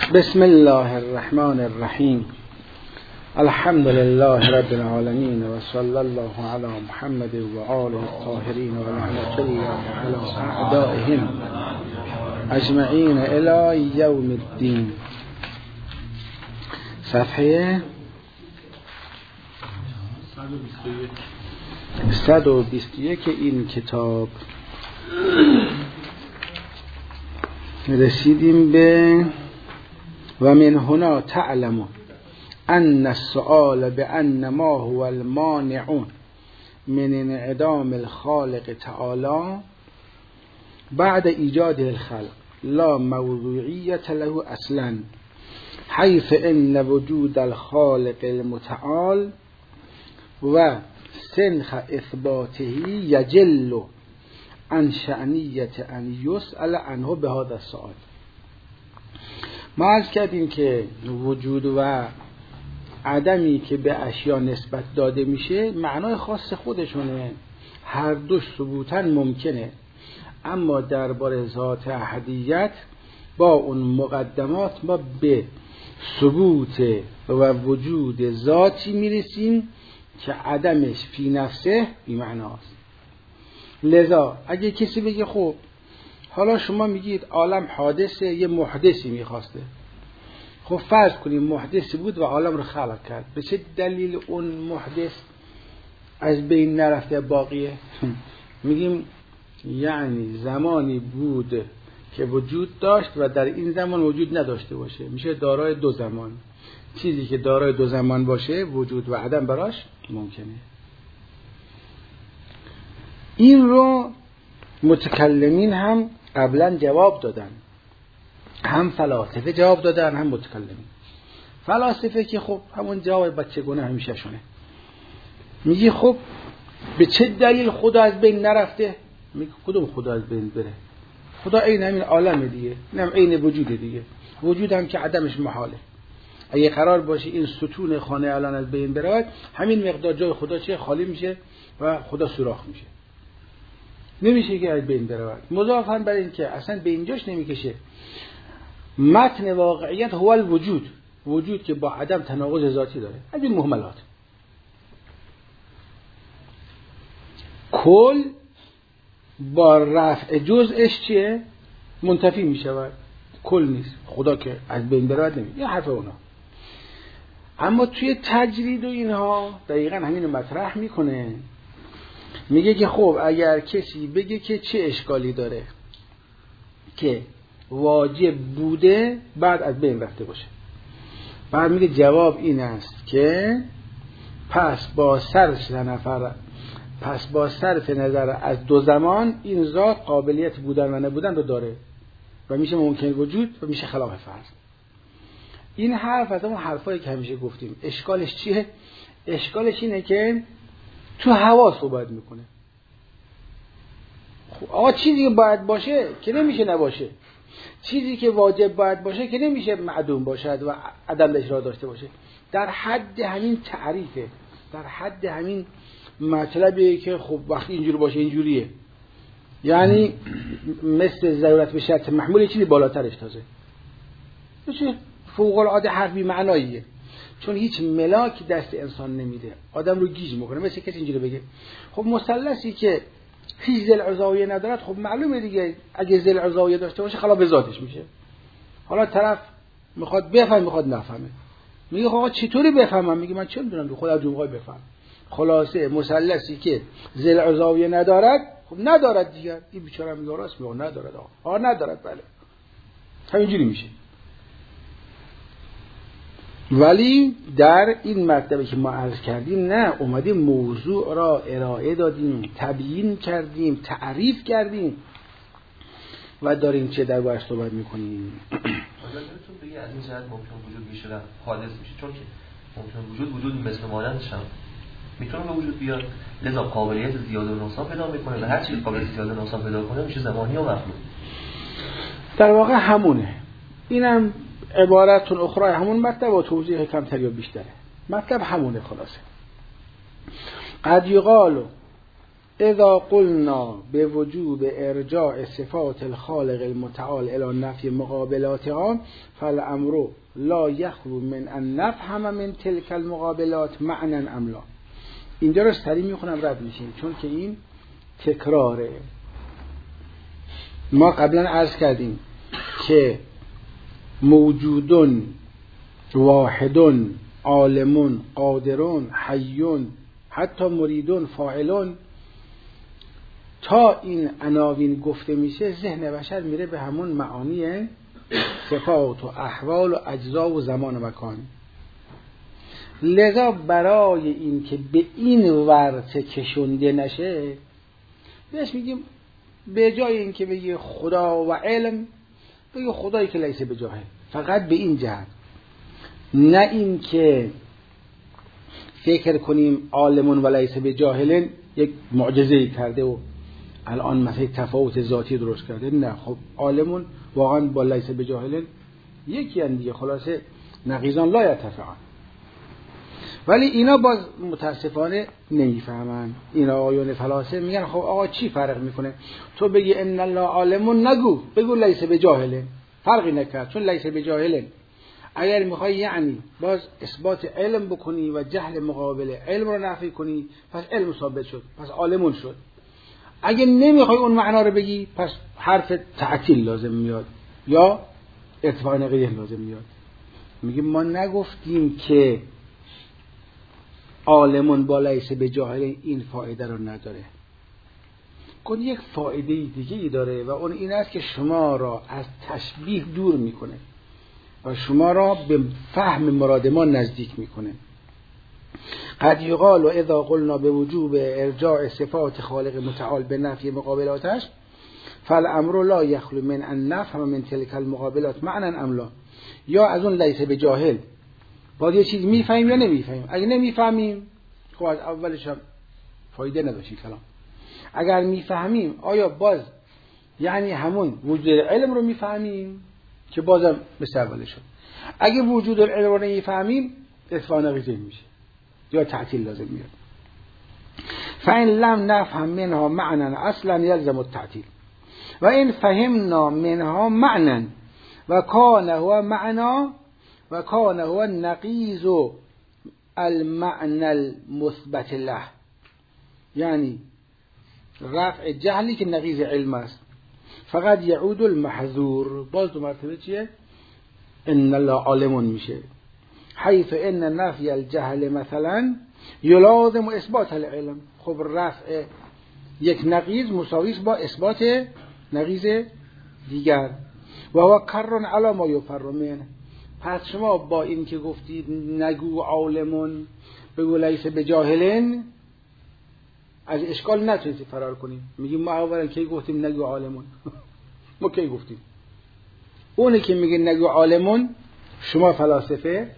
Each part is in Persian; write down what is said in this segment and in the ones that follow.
بسم الله الرحمن الرحیم. الحمد لله رب العالمین و صلی الله علی محمد و آله الطاهرین و لعنة الله علی اعدائهم اجمعین الی یوم الدین. صفحه 121 این کتاب رسیدیم به و من هنا تعلم ان السؤال بان ما هو المانع من انعدام الخالق تعالی بعد ایجاد الخلق لا موضوعیت له اصلا، حیث ان وجود الخالق المتعال و سنخ اثباته یجل عن شأنیت ان یسأل عنه به هذا السؤال. ما عرض کردیم که وجود و عدمی که به اشیا نسبت داده میشه معنای خاص خودشونه، هر دوش ثبوتاً ممکنه، اما درباره ذات احدیت با اون مقدمات ما به ثبوت و وجود ذاتی میرسیم که عدمش فی نفسه بی معناست. لذا اگه کسی بگه خب حالا شما میگید عالم حادثه، یه محدثی میخواسته، خب فرض کنیم محدثی بود و عالم رو خلق کرد، به چه دلیل اون محدث از بین نرفته باقیه؟ میگیم یعنی زمانی بود که وجود داشت و در این زمان وجود نداشته باشه، میشه دارای دو زمان. چیزی که دارای دو زمان باشه وجود و عدم براش ممکنه. این رو متکلمین هم قبلا جواب دادن، هم فلاسفه جواب دادن هم متکلمین. فلاسفه که خب همون جواب بچگونه همیشه شونه، میگی خب به چه دلیل خدا از بین نرفته؟ میگه کدوم خدا از بین بره؟ خدا عین همین عالم دیگه، اینم عین وجود دیگه، وجود هم که عدمش محاله. اگه قرار باشه این ستون خانه الان از بین بره، همین مقدار جای خدا چه خالی میشه و خدا سوراخ میشه، نمیشه که از بین بره. مضافاً بر این که اصلا به اینجاش نمیکشه. متن واقعیت هو الوجود، وجود که با عدم تناقض ذاتی داره، از این مهملات. کل با رفع جزءش چیه؟ منتفی میشود، کل نیست. خدا که از بین برود نمیشه، یه حرف اونا. اما توی تجرید و اینها دقیقاً همین مطرح میکنه، میگه که خب اگر کسی بگه که چه اشکالی داره که واجب بوده بعد از بین رفته باشه، بعد میگه جواب این است که پس با صرف نظر از دو زمان این ذات قابلیت بودن و نبودن رو داره و میشه ممکن وجود و میشه خلاف فرض. این حرف از اون حرفایی که همیشه گفتیم. اشکالش چیه؟ اشکالش اینه که تو هوا صحبت میکنه. خب آقا چیزی که باید باشه که نمیشه نباشه، چیزی که واجب باید باشه که نمیشه معدوم باشد و عدم اجرا داشته باشه. در حد همین تعریفه، در حد همین مطلبیه که خب وقتی اینجوری باشه اینجوریه، یعنی مثل ضرورت به شرط محمول چیزی بالاترش تازه بشه فوق العاده حرفی معناییه، چون هیچ ملاک دست انسان نمیده، آدم رو گیج میکنه. مثل کسی اینجوری بگه خب مثلثی که هیچ ضلع زاویه ندارد، خب معلومه دیگه اگه ضلع زاویه داشته باشه خلاف ذاتش میشه. حالا طرف میخواد بفهم میخواد نفهمه، میگه آقا چطوری بفهمم؟ میگه من چه میدونم، خدا از جمعه بفهم. خلاصه مثلثی که ضلع زاویه ندارد خب ندارد دیگه. این بیچاره میگه راست میگه ندارد، آقا ندارد، بله همینجوری میشه. ولی در این مرتبه که ما عرض کردیم نه، اومدیم موضوع را ارائه دادیم، تبیین کردیم، تعریف کردیم و داریم چه در باید صحبت میکنیم. حالا نمیتون بگی از این جهت ممکن وجود میشه و حادث میشه، چون که ممکن وجود مثل مانندش هم میتونه به وجود بیاد، لذا قابلیت زیاده و نقصان پیدا میکنه و هر چیز قابلیت زیاده و نقصان پیدا کنه میشه زمانی و مفهوم. در واقع همونه. اینم عبارتون اخرى همون مطلب و توضیح کمتر یا بیشتره. مطلب همونه خلاصه. قد یقال اذا قلنا به وجوب ارجاع صفات الخالق المتعال الى نفی مقابلاتها فالامر لا یخلو من ان نفهم من تلك المقابلات معنى ام لا. اینجا رو سریع میخونم رد میشیم چون که این تکراره. ما قبلا عرض کردیم که موجودون، واحدون، عالمون، قادرون، حیون، حتی مریدون، فاعلون، تا این عناوین گفته میشه ذهن بشر میره به همون معانی صفات و احوال و اجزا و زمان و مکان. لذا برای این که به این ورطه کشونده نشه بهش میگیم به جای این که بگی خدا و علم بگی خدایی که لیس بجاهل، فقط به این جهت، نه این که فکر کنیم عالمون و لیس بجاهلن یک معجزه‌ای کرده و الان مثلا تفاوت ذاتی درست کرده. نه، خب عالمون واقعا با لیس بجاهلن یکی ان دیگه، خلاصه نقیضان لا یتفقان. ولی اینا باز متاسفانه نمیفهمن. اینا آیون فلاسفه میگن خب آقا چی فرق میکنه تو بگی ان الله عالمون نگو، بگو لیس بجاهلن، فرقی نکرد چون لیس بجاهلن. اگر میخوای یعنی باز اثبات علم بکنی و جهل مقابل علم رو نفی کنی پس علم ثابت شد، پس عالمون شد. اگه نمیخوای اون معنا رو بگی پس حرف تعطیل لازم میاد یا اتفاق نقیض لازم میاد. میگیم ما نگفتیم که عالمون با لیس بجاهل این فایده رو نداره، اون یک فایده دیگه ای داره و اون این است که شما را از تشبیه دور میکنه و شما را به فهم مراد ما نزدیک میکنه. قد یقال و اذا قلنا به وجوب ارجاع صفات خالق متعال به نفی مقابلاتش فالامر لا یخلو من ان نفهم من تلک المقابلات معنی ام لا. یا از اون لیس بجاهل باید یه چیز میفهمیم یا نمیفهمیم. اگه نمیفهمیم خب از اولش هم فایده نداشت کلام. اگر میفهمیم آیا باز یعنی همون وجود علم رو میفهمیم که بازم مثل اولش شد. اگه وجود علم رو نمیفهمیم اتفاق نقیض میشه یا تعطیل لازم میاد. فإن لم نفهم منها معنى اصلا يلزم التعطيل و این فهمنا منها معنى و کان هو معنا و کان هو نقیض المعنى المثبت له، یعنی رفع جهلی که نقیض علم است. فقط یعود المحذور، باز دو مرتبه چیه؟ ان الله عالمون میشه، حیث ان نفی الجهل مثلا یلازم اثبات العلم. خب رفع یک نقیض مساویس با اثبات نقیض دیگر. و هو کر علی ما یفر منه. پس شما با این که گفتید نگو عالمون بگو لیس بجاهلن از اشکال نتونید فرار کنید. میگیم ما اولا کی گفتیم نگو عالمون؟ ما کی گفتیم؟ اونی که میگه نگو عالمون شما فلاسفه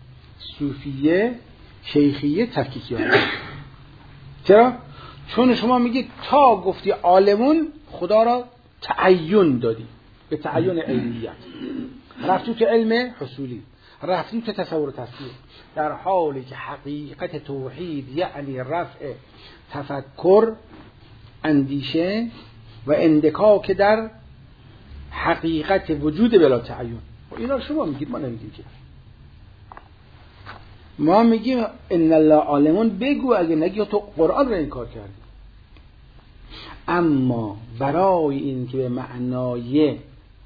صوفیه شیخیه تفکیکی ها. چرا؟ چون شما میگید تا گفتی عالمون خدا را تعین دادی به تعین علمیت، رفتی تو علم حصولی، رفتی تو تصور تصویر، در حالی که حقیقت توحید یعنی رفع تفکر، اندیشه و اندکاک در حقیقت وجود بلا تعین. اینا شما میگید، ما نمیگیم که. ما میگیم ان الله عالمون بگو، اگه نگی تو قرآن رو انکار کردی. اما برای این که به معنای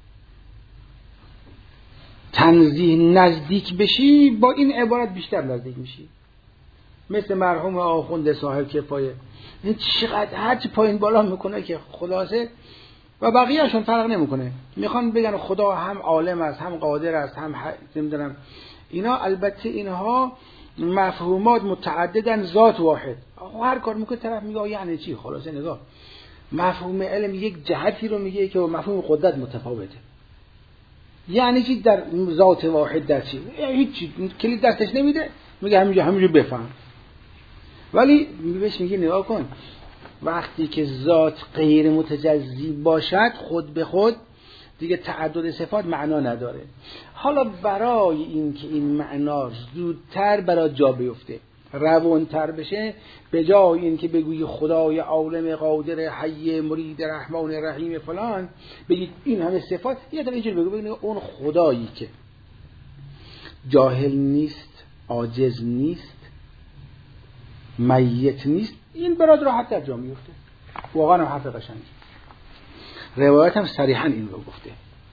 تنزیه نزدیک بشی با این عبارت بیشتر نزدیک میشی. مثل مرحوم آخوند صاحب کفایه، این چقدر هرچی پایین بالا میکنه که خلاصه و بقیه‌شون فرق نمیکنه، میخوان بگن خدا هم عالم است، هم قادر است، هم نمیدونم اینا. البته اینها مفهومات متعددن، ذات واحد. هر کار میکنه طرف میگه یعنی چی؟ خلاصه نگاه، مفهوم علم یک جهتی رو میگه که مفهوم قدرت متفاوته. یعنی چی در ذات واحد در چی؟ هیچ کلید دستش نمیده، میگه همینجا بفهم. ولی بهش میگه نگاه کن، وقتی که ذات غیر متجزی باشد خود به خود دیگه تعدد صفات معنا نداره. حالا برای این که این معنا زودتر برای جا بیفته روانتر بشه، به جای این که بگویی خدای عالم قادر حی مرید رحمان رحیم فلان، بگید این همه صفات، یه دفعه اینجوری بگو اون خدایی که جاهل نیست، عاجز نیست، میت نیست، این برات راحت در جا میفته. واقعا هم حرف قشنگی. روایت هم صریحا این رو گفته.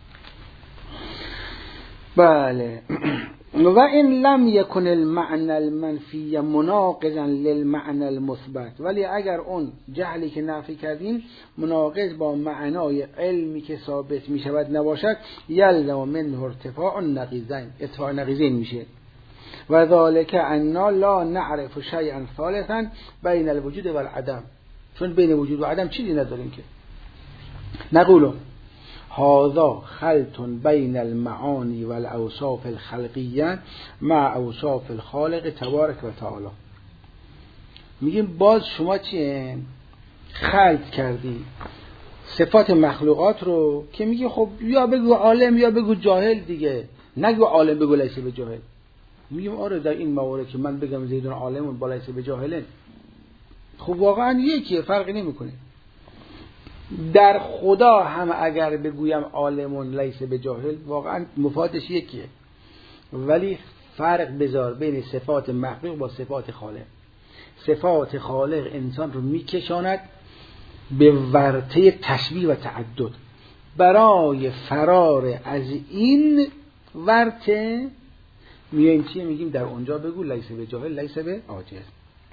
بله. و این لم یکن المعنى المنفی مناقضا للمعنى المثبت، ولی اگر اون جهلی که نفی کردیم مناقض با معنای علمی که ثابت می شود نباشد، یلزم منه ارتفاع النقیضین، ارتفاع نقیضین میشه. و ذالک انا لا نعرف شیئا ثالثا بین الوجود و العدم، چون بین وجود و عدم چیزی نداریم که نقولو هذا خلط بین المعانی والاوصاف الخلقیه مع اوصاف الخالق تبارک و تعالی. میگیم باز شما چیه خلط کردی صفات مخلوقات رو که میگی خب یا بگو عالم یا بگو جاهل دیگه، نگو عالم بگو لیس به جاهل. میگیم آره در این موارد که من بگم زیدون عالم با لیس به جاهله، خب واقعا یکیه، فرقی نمیکنه. در خدا هم اگر بگویم عالمون لیس به جاهل واقعا مفادش یکیه، ولی فرق بذار بین صفات مخلوق با صفات خالق. صفات خالق انسان رو میکشاند به ورطه تشبیه و تعدد. برای فرار از این ورطه میایم چیه میگیم در اونجا بگو لیس به جاهل لیس به عاجز.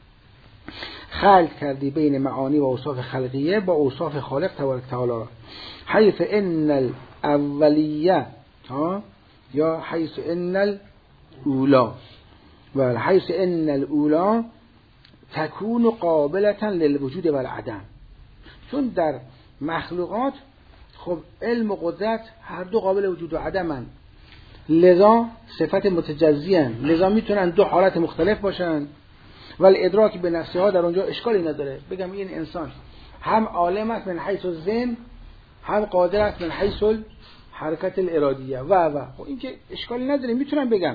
خلط کردی بین معانی و اوصاف خلقیه با اوصاف خالق تبارک تعالی، حیث ان الاولیه یا حیث ان الاولا، و حیث ان الاولا تكون قابلة للوجود و العدم. چون در مخلوقات خب علم و قدرت هر دو قابل وجود و عدمن، لذا صفت متجزیان، لذا میتونن دو حالت مختلف باشن، ولی ادراک به نفسه ها در اونجا اشکالی نداره. بگم این انسان هم عالم است من حیث الذهن، هم قادر است من حیث حرکت الارادیه و خب این که اشکالی نداره، میتونم بگم.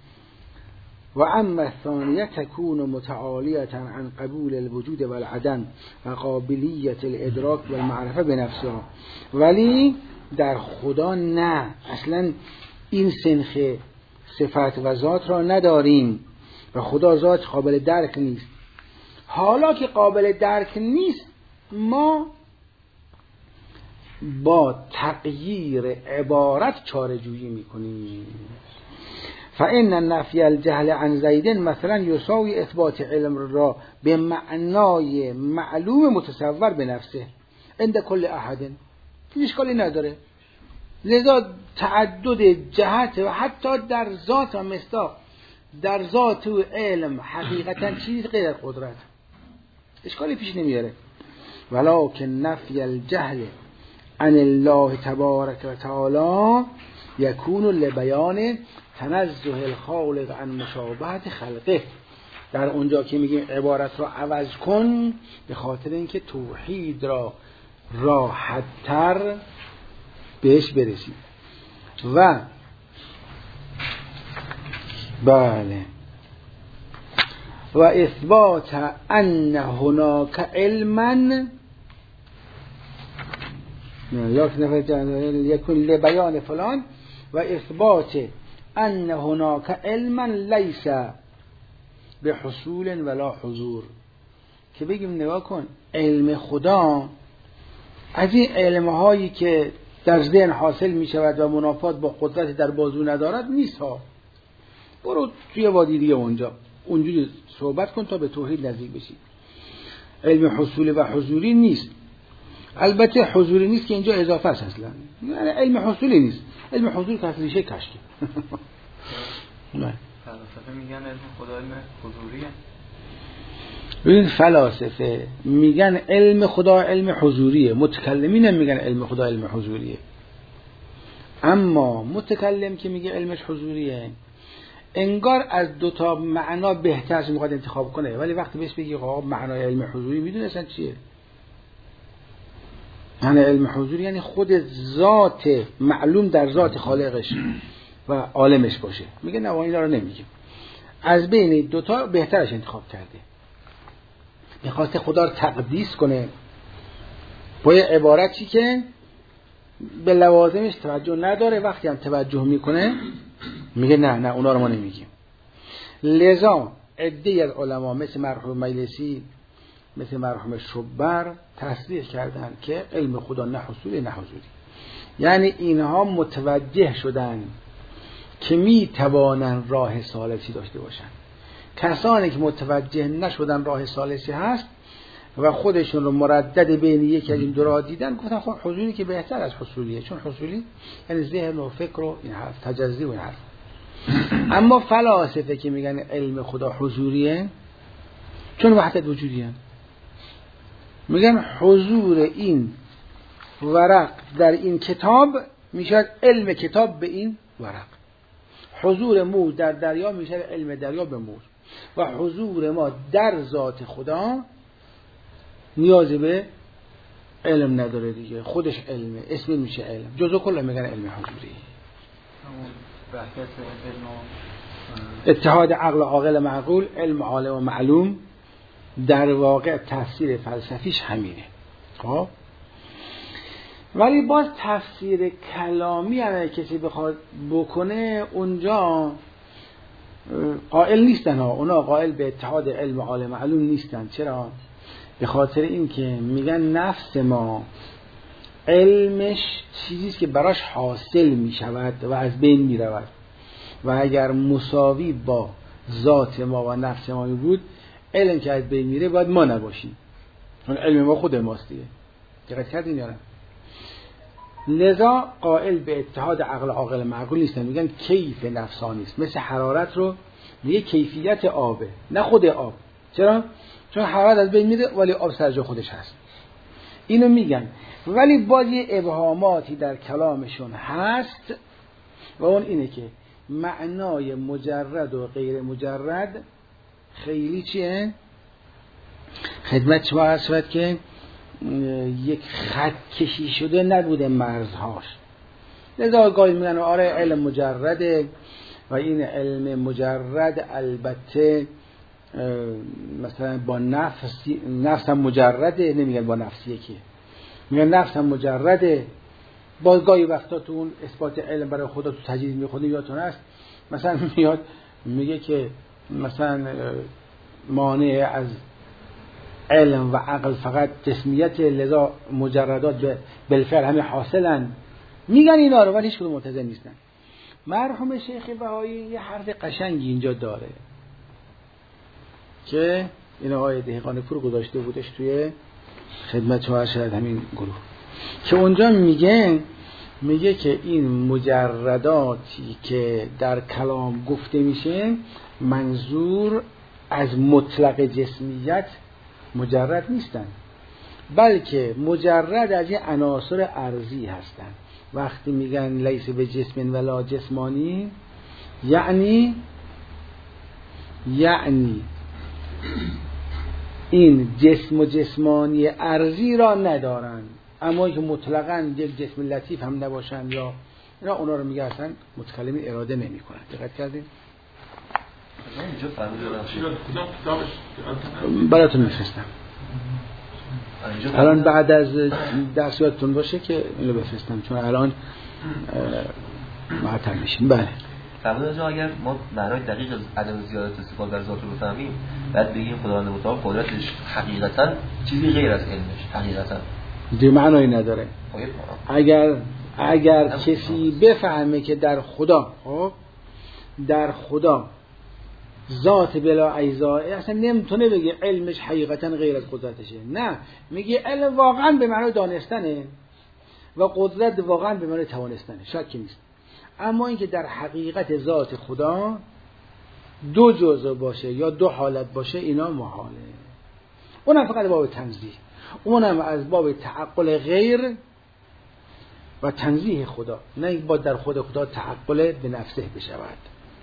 و اما الثانیه تكون متعالیه عن قبول الوجود و العدم و قابلیت الادراک و المعرفه به نفسها، ولی در خدا نه، اصلا این سنخ صفت و ذات را نداریم و خدا ذات قابل درک نیست. حالا که قابل درک نیست، ما با تغییر عبارت چاره جویی میکنیم. فإن نفی الجهل عن زید مثلا یساوی اثبات علم را به معنای معلوم متصور به نفسه عند کل احد، اشکالی نداره. لذا تعدد جهت و حتی در ذات و مصداق، در ذات و علم حقیقتا چیز غیر قدرت، اشکالی پیش نمیاره. ولکن نفی الجهل عن الله تبارک و تعالی یکون لبیان تنزه الخالق عن مشابهت خلقه. در اونجا که میگیم عبارت را عوض کن، به خاطر اینکه توحید را راحت‌تر بهش برسید. و بله و اثبات ان هناك علما یکن لبیان فلان، و اثبات ان هناك علما لیس بحصول ولا حضور، که بگیم نگاه کن علم خدا از این علمهایی که در ذهن حاصل می شود و منافات با قدرت در بازو ندارد نیست ها. برو توی وادی دیگه اونجوری صحبت کن تا به توحید نزدیک بشی. علم حصول و حضوری نیست. البته حضوری نیست که اینجا اضافه است اصلا، یعنی علم حصولی نیست. علم حضور که ریشه کشکی. نه فلاسفه میگن علم خدا علم حضوریه. ببین فلاسفه میگن علم خدا علم حضوریه، متکلمین میگن علم خدا علم حضوریه. اما متکلم که میگه علمش حضوریه انگار از دو تا معنا بهترش میخواد انتخاب کنه، ولی وقتی بهش بگی آقا معنای علم حضوری میدونه اصلا چیه؟ یعنی علم حضوری یعنی خود ذات معلوم در ذات خالقش و عالمش باشه. میگه نه اینا رو نمیگیم. از بین دوتا بهترش انتخاب کرده، میخواسته خدا رو تقدیس کنه با یه عبارتی که به لوازمش توجه نداره، وقتی هم توجه میکنه میگه نه اونا رو ما نمیگیم. لذا عده‌ای از علما مثل مرحوم مجلسی، مثل مرحوم شبر تصریح کردن که علم خدا نه حصولی نه حضوری، یعنی اینها متوجه شدن که می توانن راه ثالثی داشته باشن. کسانی که متوجه نشدن راه ثالثی هست و خودشون رو مردد بین یکی از این دو راه دیدن، گفتن خب حضوری که بهتر از حصولیه، چون حصولی یعنی ذهن و فکر و این حرف تجزی و این حرف. اما فلاسفه که میگن علم خدا حضوریه چون وحدت وجودیه، میگن حضور این ورق در این کتاب میشه علم کتاب به این ورق، حضور موج در دریا میشه علم دریا به موج، و حضور ما در ذات خدا نیازی به علم نداره دیگه، خودش علمه، اسمی میشه علم، جزو کل میگن علم حضوری. اتحاد عقل و عاقل معقول، علم عالم و معلوم، در واقع تفسیر فلسفیش همینه. خب ولی باز تفسیر کلامی اگه کسی بخواد بکنه اونجا قائل نیستن ها، اونا قائل به اتحاد علم و عالم معلوم نیستن. چرا؟ به خاطر این که میگن نفس ما علمش چیزیست که براش حاصل میشود و از بین میرود، و اگر مساوی با ذات ما و نفس ما بود، علم که از بین میره باید ما نباشیم، چون علم ما خود ماست دیگه. دقت کردین یا نه؟ لذا قائل به اتحاد عقل عاقل معقول نیستن، میگن کیف نفسانی است. مثل حرارت رو میگه کیفیت آبه نه خود آب. چرا؟ چون حرارت از بین میره ولی آب سر جای خودش هست. اینو میگن، ولی باز یه ابهاماتی در کلامشون هست و اون اینه که معنای مجرد و غیر مجرد خیلی چیه؟ خدمت شما عرض شد که یک خط کشی شده نبوده مرزهاش. لذا گاهی میگن آره علم مجرده و این علم مجرد البته مثلا با نفس هم مجرده، نمیگن با نفس یکی، میگن نفس هم مجرده. باز گاهی وقتا تو اون اثبات علم برای خدا تو تجدید میخونی یادتون هست مثلا میاد میگه که مثلا مانع از علم و عقل فقط جسمیت، لذا مجردات بالفعل همه حاصلن. میگن اینا رو ولی هیچ کدوم ملتزم نیستن. مرحوم شیخ بهایی یه حرف قشنگی اینجا داره که این آقای دهقانی پور گذاشته بودش توی خدمت شما شاید همین گروه، که اونجا میگه که این مجرداتی که در کلام گفته میشه منظور از مطلق جسمیت مجرد نیستن، بلکه مجرد از یه عناصر ارضی هستن. وقتی میگن لیس به جسم ولا جسمانی، یعنی این جسم و جسمانی ارضی را ندارن، اما که مطلقاً یک جسم لطیف هم نباشن یا اینا، اونا رو میگه اصلا متکلم اراده نمی کنن. دقت کردین؟ براتون میفرستم الان بعد از درس یادتون باشه که اینو بفرستم، چون الان معطل میشیم. بله فرمودن اگر ما معنای دقیق از عدم زیادت صفات در ذات رو بفهمیم، بعد بگیم خداوند متعال قدرتش حقیقتا چیزی غیر از علمش حقیقتا دیگه معنایی نداره. اگر کسی بفهمه که در خدا ذات بلا اجزا، اصلا نمیتونه بگه علمش حقیقتا غیر از قدرتشه، نه، میگه علم واقعا به معنای دانستنه و قدرت واقعا به معنای توانستنه، شکی نیست. اما اینکه در حقیقت ذات خدا دو جزء باشه یا دو حالت باشه اینا محاله. اونم فقط باب تنزیه، اونم از باب تعقل غیر و تنزیه خدا، نه اینکه با در خود خدا تعقل به نفسه بشود.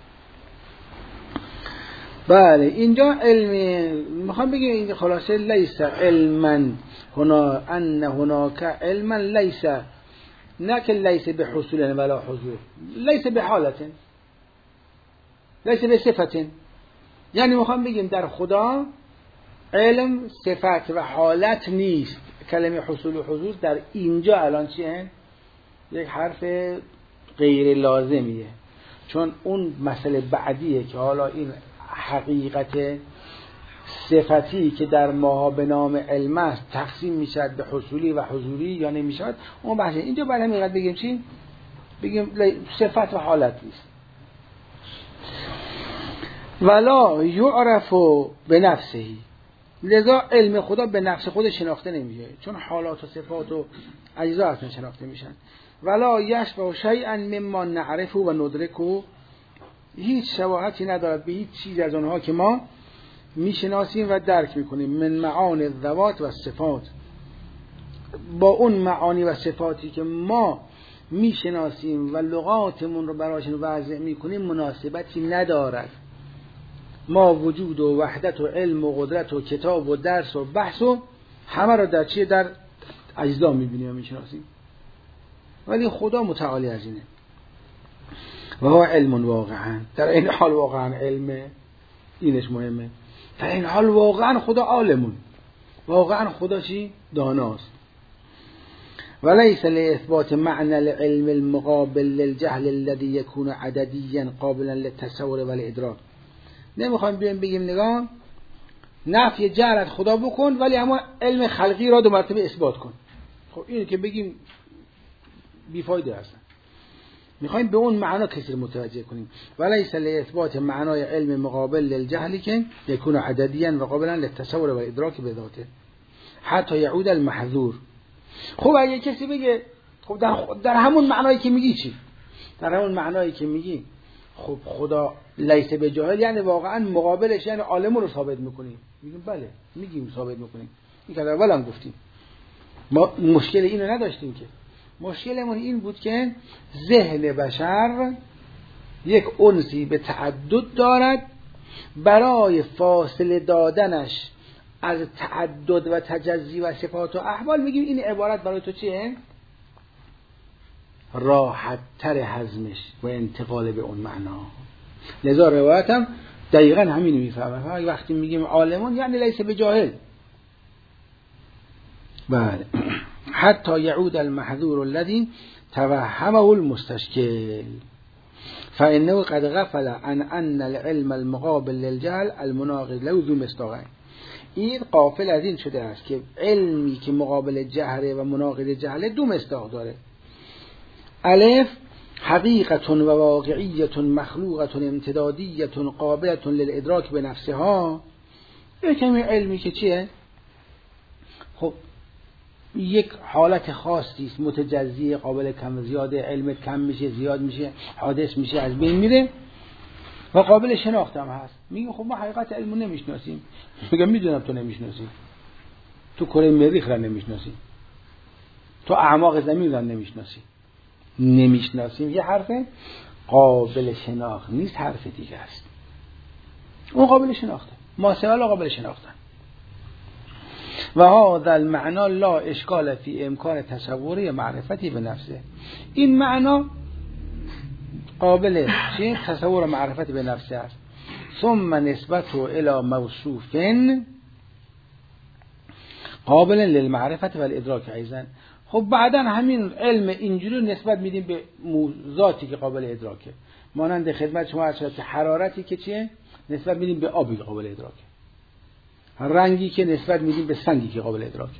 بله اینجا علمی میخوام بگم این خلاصه لیس علما هنا ان هناك علما لیس، نه که لیس به حصول ولا حضور، لیس به حالت، لیس به صفت، یعنی میخوام بگیم در خدا علم صفت و حالت نیست. کلمه حصول و حضور در اینجا الان چیه؟ یک حرف غیر لازمیه، چون اون مسئله بعدیه که حالا این حقیقت صفتی که در ماها به نام علم است تقسیم میشد به حصولی و حضوری یا نمیشد، اون بحثه. اینجا برای همین بگیم چی؟ بگیم صفت و حالت نیست. ولا یعرف به نفسه، لذا علم خدا به نفس خود شناخته نمیشه، چون حالات و صفات و اجزا اصلا شناخته میشن. ولا یشبه شیئا مما نعرفه و ندرکه، هیچ شباهتی ندارد به هیچ چیز از اونها که ما میشناسیم و درک میکنیم. من معانی الذوات و صفات، با اون معانی و صفاتی که ما میشناسیم و لغاتمون رو براشون وضع میکنیم مناسبتی ندارد. ما وجود و وحدت و علم و قدرت و کتاب و درس و بحث و همه رو در چیه؟ در اجزا میبینیم و میشناسیم، ولی خدا متعالی از اینه. و هو علم واقعا، در این حال واقعا علمه، اینش مهمه. در این حال واقعا خدا عالمون، واقعا خدا چی؟ داناست. وليس لإثبات معنى العلم المقابل للجهل الذي يكون عدديا قابلا للتصور والإدراك. نمیخوایم بگیم نگاه نفی جهل از خدا بکن ولی اما علم خلقی را 2 مرتبه اثبات کن. خب اینو که بگیم بیفایده هستن. میخوایم به اون معنا کسی متوجه کنیم. وليس لإثبات معنای علم مقابل للجهل که يكون عدديا وقابلا للتصور والإدراك بذاته حتی يعود المحذور. خب اگه کسی بگه خب در همون معنایی که میگی چی؟ در همون معنایی که میگی خب خدا لیس به جاهل، یعنی واقعا مقابلش یعنی عالم رو ثابت میکنیم. میگیم بله میگیم ثابت میکنیم. این که اول هم گفتیم ما مشکل اینو نداشتیم، که مشکلمون این بود که ذهن بشر یک انسی به تعدد دارد، برای فاصله دادنش از تعدد و تجزی و صفات و احوال میگیم این عبارت برای تو چیه؟ راحت تر هضمش و انتقال به اون معنا. لذا روایتم دقیقا همین میفهمه. وقتی میگیم عالمون یعنی لیس به جاهل. بله. حتی یعود المحذور الذي توهمه المستشکل فانه قد غفل عن ان العلم المقابل للجهل المناقض له ذو مصداقين. این غافل از این شده است که علمی که مقابل جهره و مناقض جهله 2 مصداق داره. الف حقیقت و واقعیت مخلوقت امتدادیت قابلت للادراک به نفسها. یکمی علمی که چیه؟ خب یک حالت خاصی است متجزی، قابل کم و زیاد، علم کم میشه زیاد میشه، حادث میشه از بین میره و قابل شناخت هم هست. میگه خب ما حقیقت علمو نمیشناسیم. میگم میدونم تو نمیشناسی، تو کره مریخ را نمیشناسی، تو اعماق زمین را نمیشناسیم. یه حرف قابل شناخت نیست، حرف دیگه است. اون قابل شناخته، ما سوال قابل شناختن. و هذا المعنى لا اشکال فی امکان تصوری معرفتی به نفسه. این معنا قابل چه؟ تصور معرفتی به نفسه است. ثم نسبته الى موصوف قابل للمعرفت و الادراک ایضا. خب بعدا همین علم اینجوری نسبت میدیم به ذاتی که قابل ادراکه. مانند خدمت شما عرض شد که حرارتی که چیه نسبت میدیم به آبی که قابل ادراکه، رنگی که نسبت میدیم به سنگی که قابل ادراکه.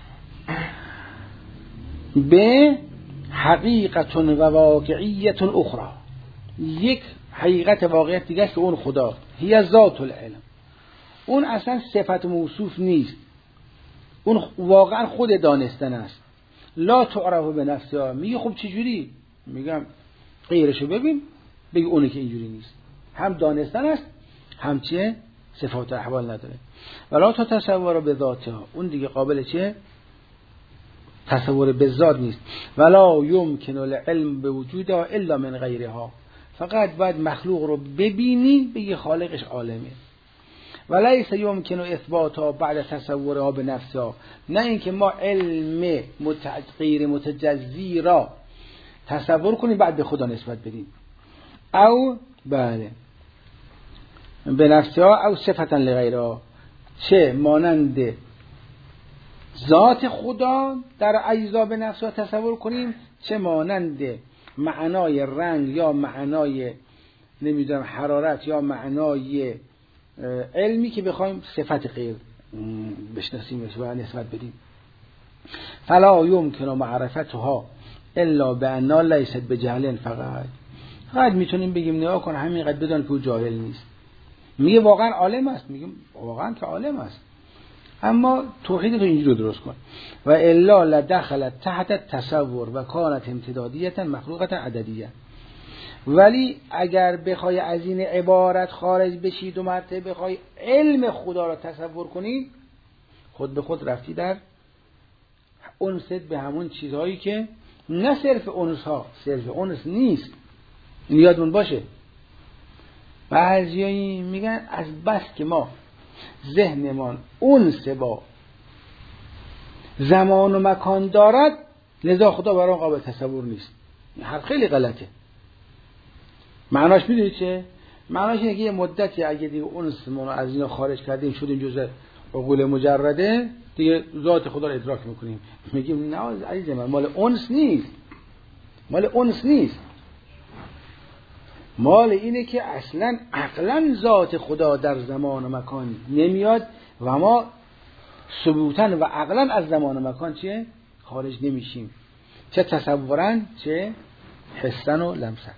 به حقیقت و واقعیت اخرى، یک حقیقت واقعیت دیگه است که اون خدا هی ذات العلم، اون اصلا صفت موصوف نیست، اون واقعا خود دانستن است. لا تعرف به نفسها. میگه خب چجوری؟ میگم غیرشو ببین، بگی اونه که اینجوری نیست، هم دانستن است هم چیه؟ صفات و احوال نداره. ولا تا تصور به ذاتها، اون دیگه قابل چیه؟ تصور به ذات نیست. ولا یمکن العلم به وجودها الا من غیرها، فقط باید مخلوق رو ببینی بگی خالقش عالمه. ولیس یمکن اثباتها بعد تصورها به نفسها، نه اینکه ما علم غیر متجزی را تصور کنیم بعد به خدا نسبت بدیم. او بله به نفسها او صفتا لغیرها، چه مانند ذات خدا در اجزا به نفسها تصور کنیم، چه مانند معنای رنگ یا معنای نمیدونم حرارت یا معنای علمی که بخوایم صفت غیر بشناسیم و نسبت بدیم. فلا یمکن معرفتها الا بأنها لیست بجهل فقط میتونیم بگیم نگاه کن همینقدر بدون که او جاهل نیست. میگه واقعا عالم است، میگیم واقعا که عالم است، اما توحید تو اینجوری درست کن. و الا لدخلت تحت تصور و کانت امتدادیه مخلوقه عددیه. ولی اگر بخوای از این عبارت خارج بشید و مرتبه بخوای علم خدا را تصور کنی، خود به خود رفتی در انست به همون چیزهایی که نه صرف انس ها، صرف انس نیست. این یادمون باشه. بعضیایی میگن از بس که ما ذهنمان انس با زمان و مکان دارد لذا خدا برای قابل تصور نیست. این حرف خیلی غلطه. معناش میدونید چه؟ معناش اینه که یه مدتی اگه دیگه انسمون رو از اینا خارج کردیم شدیم جزء عقول مجرده، دیگه ذات خدا رو ادراک میکنیم. میگیم نه عزیز من، مال انس نیست، مال انس نیست، مال اینه که اصلا عقلا ذات خدا در زمان و مکان نمیاد و ما ثبوتاً و عقلا از زمان و مکان چه؟ خارج نمیشیم، چه تصوراً چه حسن و لمسن.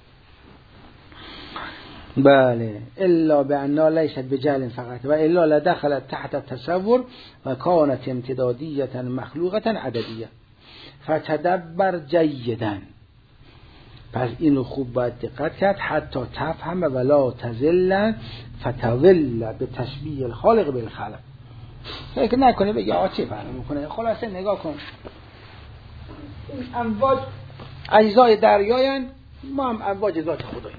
بله الا بأنها لیست بجهل فقط و الا لدخلت تحت التصور و کانت امتدادیه مخلوقه عددیه فتدبر جیدا. پس اینو خوب باید دقت کرد حتی تفهم ولا تزل فتول به تشبیه الخالق بالخلق. فکر نکنه بگی آقا چه فرق میکنه. خلاصه نگاه کن، این امواج اجزای دریاین، ما هم امواج ذات خداییم.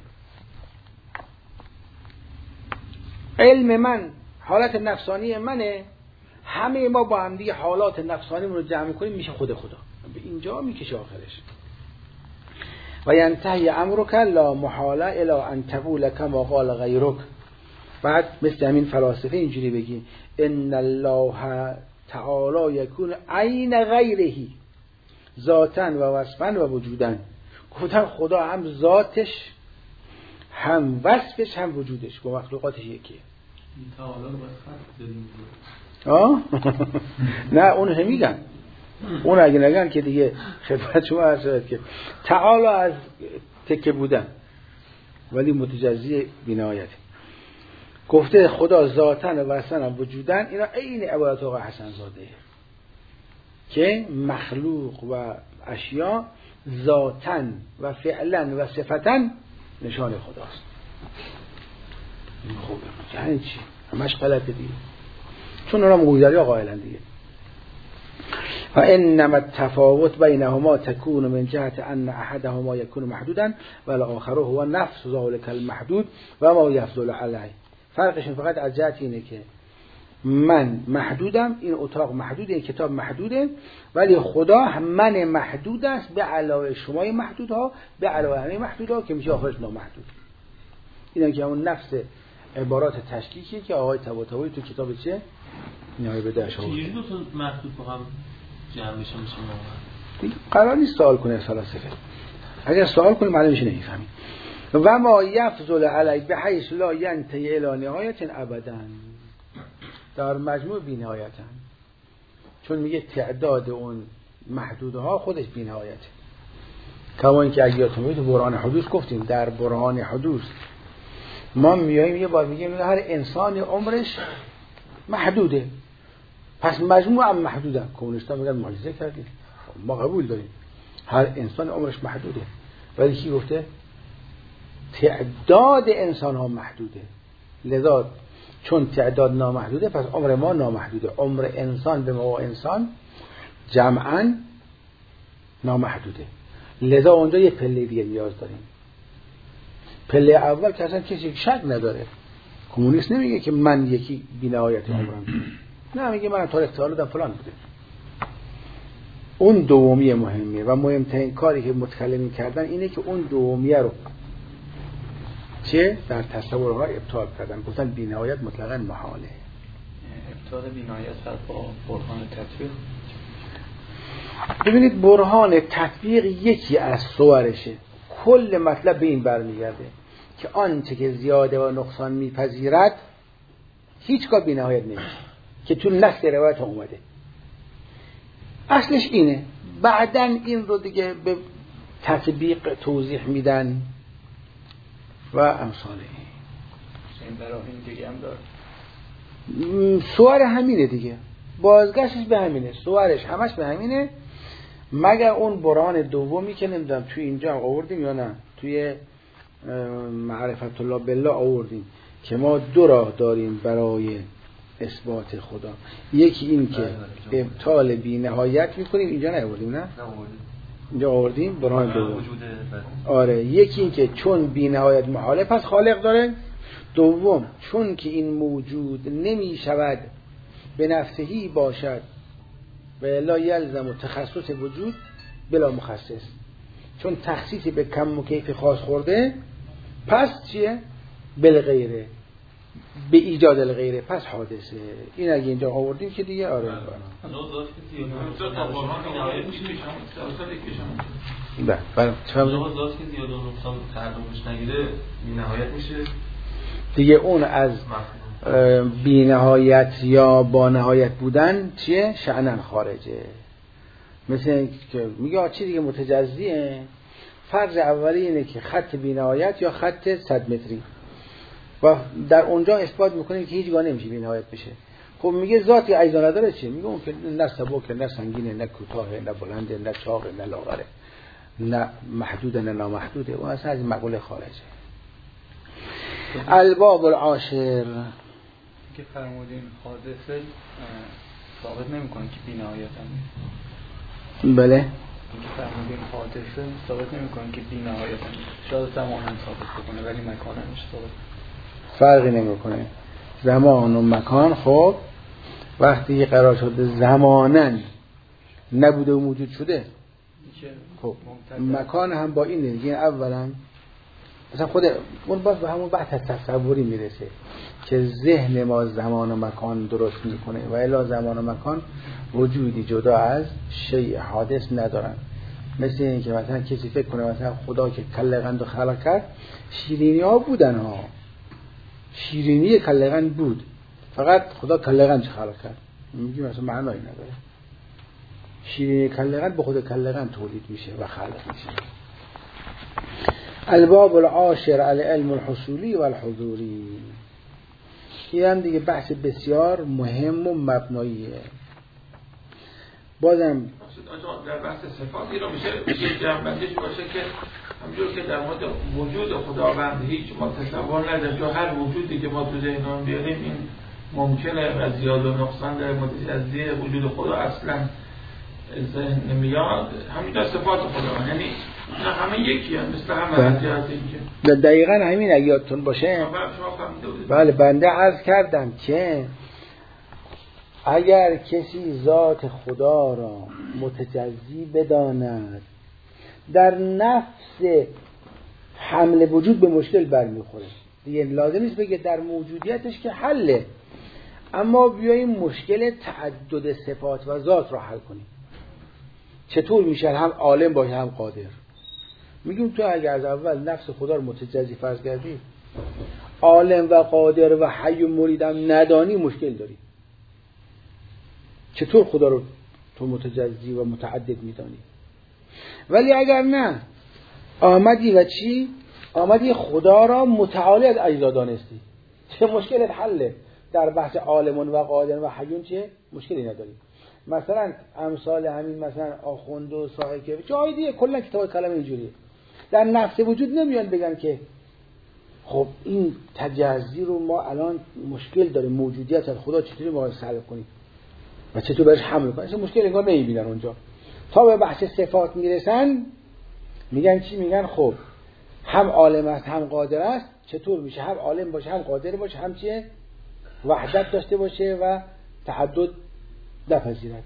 علم من حالت نفسانی منه، همه ما با هم دیگه حالات نفسانیمون رو جمع کنیم میشه خود خدا. به اینجا میکشه آخرش. و ینتهی امرک لا محاله الی ان تقول کما قال غیرک. بعد مثل همین فلاسفه اینجوری بگی ان الله تعالی یکون عین غیره ذاتا و وصفا و وجودا. گفتن خدا هم ذاتش هم وصفش هم وجودش با مخلوقاتش یکیه. تعالی وصفت نه اون همیگن، اون اگه نگن که دیگه خدمت شما عرض شد که تعالی از تکه بودن ولی متجزی بینایت. گفته خدا ذاتن و وصفن و وجودن، اینا عین عبارت آقا حسن زاده که مخلوق و اشیاء ذاتن و فعلا و صفتن نشان خداست. خوبه یعنی چی؟ همش غلطه دیگه، چون اونا مقیدری ها قائلن دیگه. و انما التفاوت بینهما تكون من جهت ان احدهما يكون محدودا والآخر هو نفس ذلك المحدود و ما يفضل علیه. فرقشون فقط از جهت اینه که من محدودم، این اتاق محدوده، این کتاب محدوده، ولی خدا من محدود است به علاوه شمای محدودها، به علاوه همه محدودها که میشه آخرش نامحدود. اینا که همون نفس عبارات تشکیکیه که آقای طباطبایی تو کتاب چه؟ نهایی بدهش ها چیزی دو تا محدود با هم جمع میشه دیگه قرار نیست سوال کنه فلاسفه. اگر سوال کنه معلوم میشه نمیفهمی. و ما یفضل علی بحیث لا ینتهی الی نهایت ابدا، در مجموع بی‌نهایتن، چون میگه تعداد اون محدودها خودش بی‌نهایته. کما اینکه اگه یادتون تو برهان حدوث گفتیم، در برهان حدوث ما میاییم یه بار میگیم هر انسان عمرش محدوده، پس مجموع هم محدودن. کمونیست‌ها میگن معجزه کردیم، ما قبول داریم هر انسان عمرش محدوده، ولی کی گفته تعداد انسان ها محدوده؟ لذا چون تعداد نامحدوده پس عمر ما نامحدوده. عمر انسان به ما انسان جمعاً نامحدوده، لذا اونجا یه پله دیگه نیاز داریم. پله اول که اصلا کسی شک نداره، کمونیست نمیگه که من یکی بی‌نهایت عمرم، نه میگه من تا اختیاراتم فلان بوده. اون دومیه مهمیه و مهمترین کاری که متکلمین کردن اینه که اون دومیه رو چه؟ در تصورها ابطال کردن، گفتن بی‌نهایت مطلقاً محاله. ابطال بی‌نهایت با برهان تطبیق. ببینید برهان تطبیق یکی از صورشه، کل مطلب به این برمیگرده که آنچه که زیاده و نقصان میپذیرد هیچگاه بی‌نهایت نمیشه که تو نص روایت اومده. اصلش اینه، بعدن این رو دیگه به تطبیق توضیح میدن و امثاله. این براهین دیگه هم داره. صور همینه دیگه، بازگشتش به همینه، صورش همش به همینه، مگر اون برهان دومی که نمیدونم توی اینجا آوردیم یا نه، توی معرفت الله بالله آوردیم که ما دو راه داریم برای اثبات خدا. یکی این که ابطال بی نهایت میکنیم، اینجا نیاوردیم نه؟ اینجا آوردیم برهان دوم. آره، یکی این که چون بی نهایت محاله پس خالق داره. دوم چون که این موجود نمی شود به نفسهی باشد و الا یلزم تخصص وجود بلا مخصص، چون تخصیصی به کم و کیف خاص خورده پس چیه؟ بالغیره، به ایجاد الغیره، پس حادثه. این اگه اینجا آوردیم که دیگه آره دیگه اون از بی نهایت یا با نهایت بودن چیه؟ شأنن خارجه. مثل که میگه چی دیگه متجزیه. فرض اولی اینه که خط بی نهایت یا خط 100 متری و در اونجا اثبات میکنه که هیچگاه نمیشه بی نهایت بشه. خب میگه ذاتی عیضا نداره چیه؟ میگه اون که نه سبکه نه سنگینه نه کوتاهه نه بلنده نه چاقه نه لاغره نه محدوده نه نامحدوده. اون اصلا از مقوله خارجه. الباب العاشر که فرمودین حادثه ثابت نمیکنه که بی نهایت هم. بله که فرمودین حادثه ثابت نمیکنه که بی نهایت هم. شاید زمان هم ثابت بکنه ولی مکان همش ثابت فرقی نمیکنه. زمان و مکان خب وقتی قرار شده زمانن نبوده و موجود شده، خب مکان هم با این دیگه. اولا مثلا خود اون باز به همون بحث تصوری میرسه که ذهن ما زمان و مکان درست میکنه و الا زمان و مکان وجودی جدا از شیء حادث ندارن. مثل این که مثلا کسی فکر کنه مثلا خدا که کلغند و خلق کرد، شیرینی ها بودن ها، شیرینی کلغند بود، فقط خدا کلغند خلق کرد. میگیم مثلا معنایی نداره. شیرینی کلغند به خود کلغند تولید میشه و خلق میشه. الباب العاشر العلم الحصولی و الحضوری. این هم دیگه بحث بسیار مهم و مبناییه. بازم در بحث صفاتی رو میشه جنبندش باشه که همونجور که در مورد وجود خداوند هیچ ما تصور نداریم، چون هر وجودی که ما تو ذهنمون بیاریم این ممکنه و زیاد و نقصان در متجزی وجود خدا اصلا ذهن نمیاد. همین صفات خداوند یعنی همه یکی هم مثل همه جهت اینکه دقیقاً همین اگه یادتون باشه. بله بنده عرض کردم که اگر کسی ذات خدا را متجزی بداند در نفس حمل وجود به مشکل برمیخوره دیگه. لازم نیست بگه در موجودیتش که حله، اما بیاییم مشکل تعدد صفات و ذات را حل کنیم. چطور میشه هم عالم باشه هم قادر؟ میگیم تو اگر از اول نفس خدا رو متجزی فرض کردی، عالم و قادر و حی و مریدم ندانی، مشکل داری. چطور خدا رو تو متجزی و متعدد میدانی؟ ولی اگر نه آمدی و چی؟ آمدی خدا را متعالی از اجزا دانستی، چه مشکلت حله؟ در بحث عالمون و قادر و حیون چه مشکلی نداری. مثلا امثال همین مثلا آخوند و صاحب که جای دیگه کلا کتاب کلام اینجوریه، در نفس وجود نمیان بگن که خب این تجزی رو ما الان مشکل داریم، موجودیت از خدا چطوری ما سلب کنیم و چطور برش حمل کنیم. اصلا مشکل انگار نمیبینن اونجا. تا به بحث صفات میرسن میگن چی؟ میگن خب هم عالم است هم قادر است، چطور میشه هم عالم باشه هم قادر باشه هم چیه وحدت داشته باشه و تعدد نپذیرد؟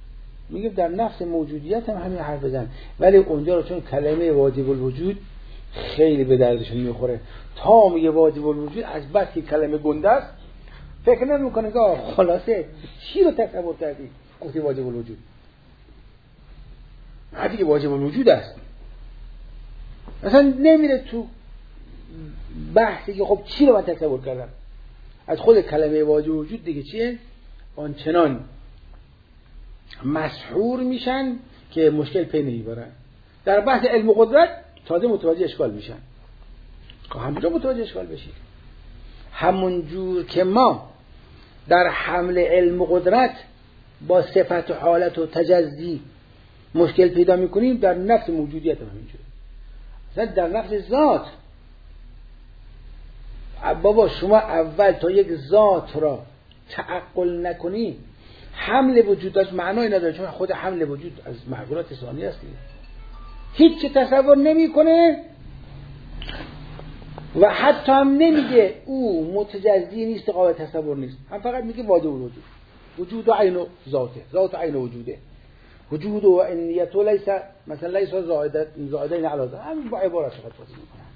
میگم در نفس موجودیت هم همین حرف بزن، ولی اونجا رو چون کلمه واجب الوجود خیلی به دردشون میخوره. تا میگه واجب الوجود از بس که کلمه گنده است فکر نمیکنه که خلاصه چی رو تصور کردی گفتی واجب الوجود. حتی که واجب الوجود است اصلا نمیره تو بحثی که خب چی رو من تصور کردم. از خود کلمه واجب الوجود دیگه چیه؟ آنچنان مسحور میشن که مشکل پی نمیبرن. در بحث علم و قدرت تازه متوجه اشکال میشن. همونجا متوجه اشکال بشید. همون جور که ما در حمل علم و قدرت با صفت و حالت و تجزی مشکل پیدا میکنیم، در نفس موجودیت هم همینجوره. مثلا در نفس ذات، بابا شما اول تا یک ذات را تعقل نکنی حمل وجود از معنای نداره، چون خود حمل وجود از محظورات ثانی است. هیچ چه تصور نمیکنه و حتی هم نمیگه او متجزی نیست، قابل تصور نیست، هم فقط میگه واجب الوجود. وجود و عین و ذاته، ذات و عین و وجوده، وجود و انیت و لیس مثلا لیس زائدین علی ذات، همین با عبارت فقط توضیح میکنه.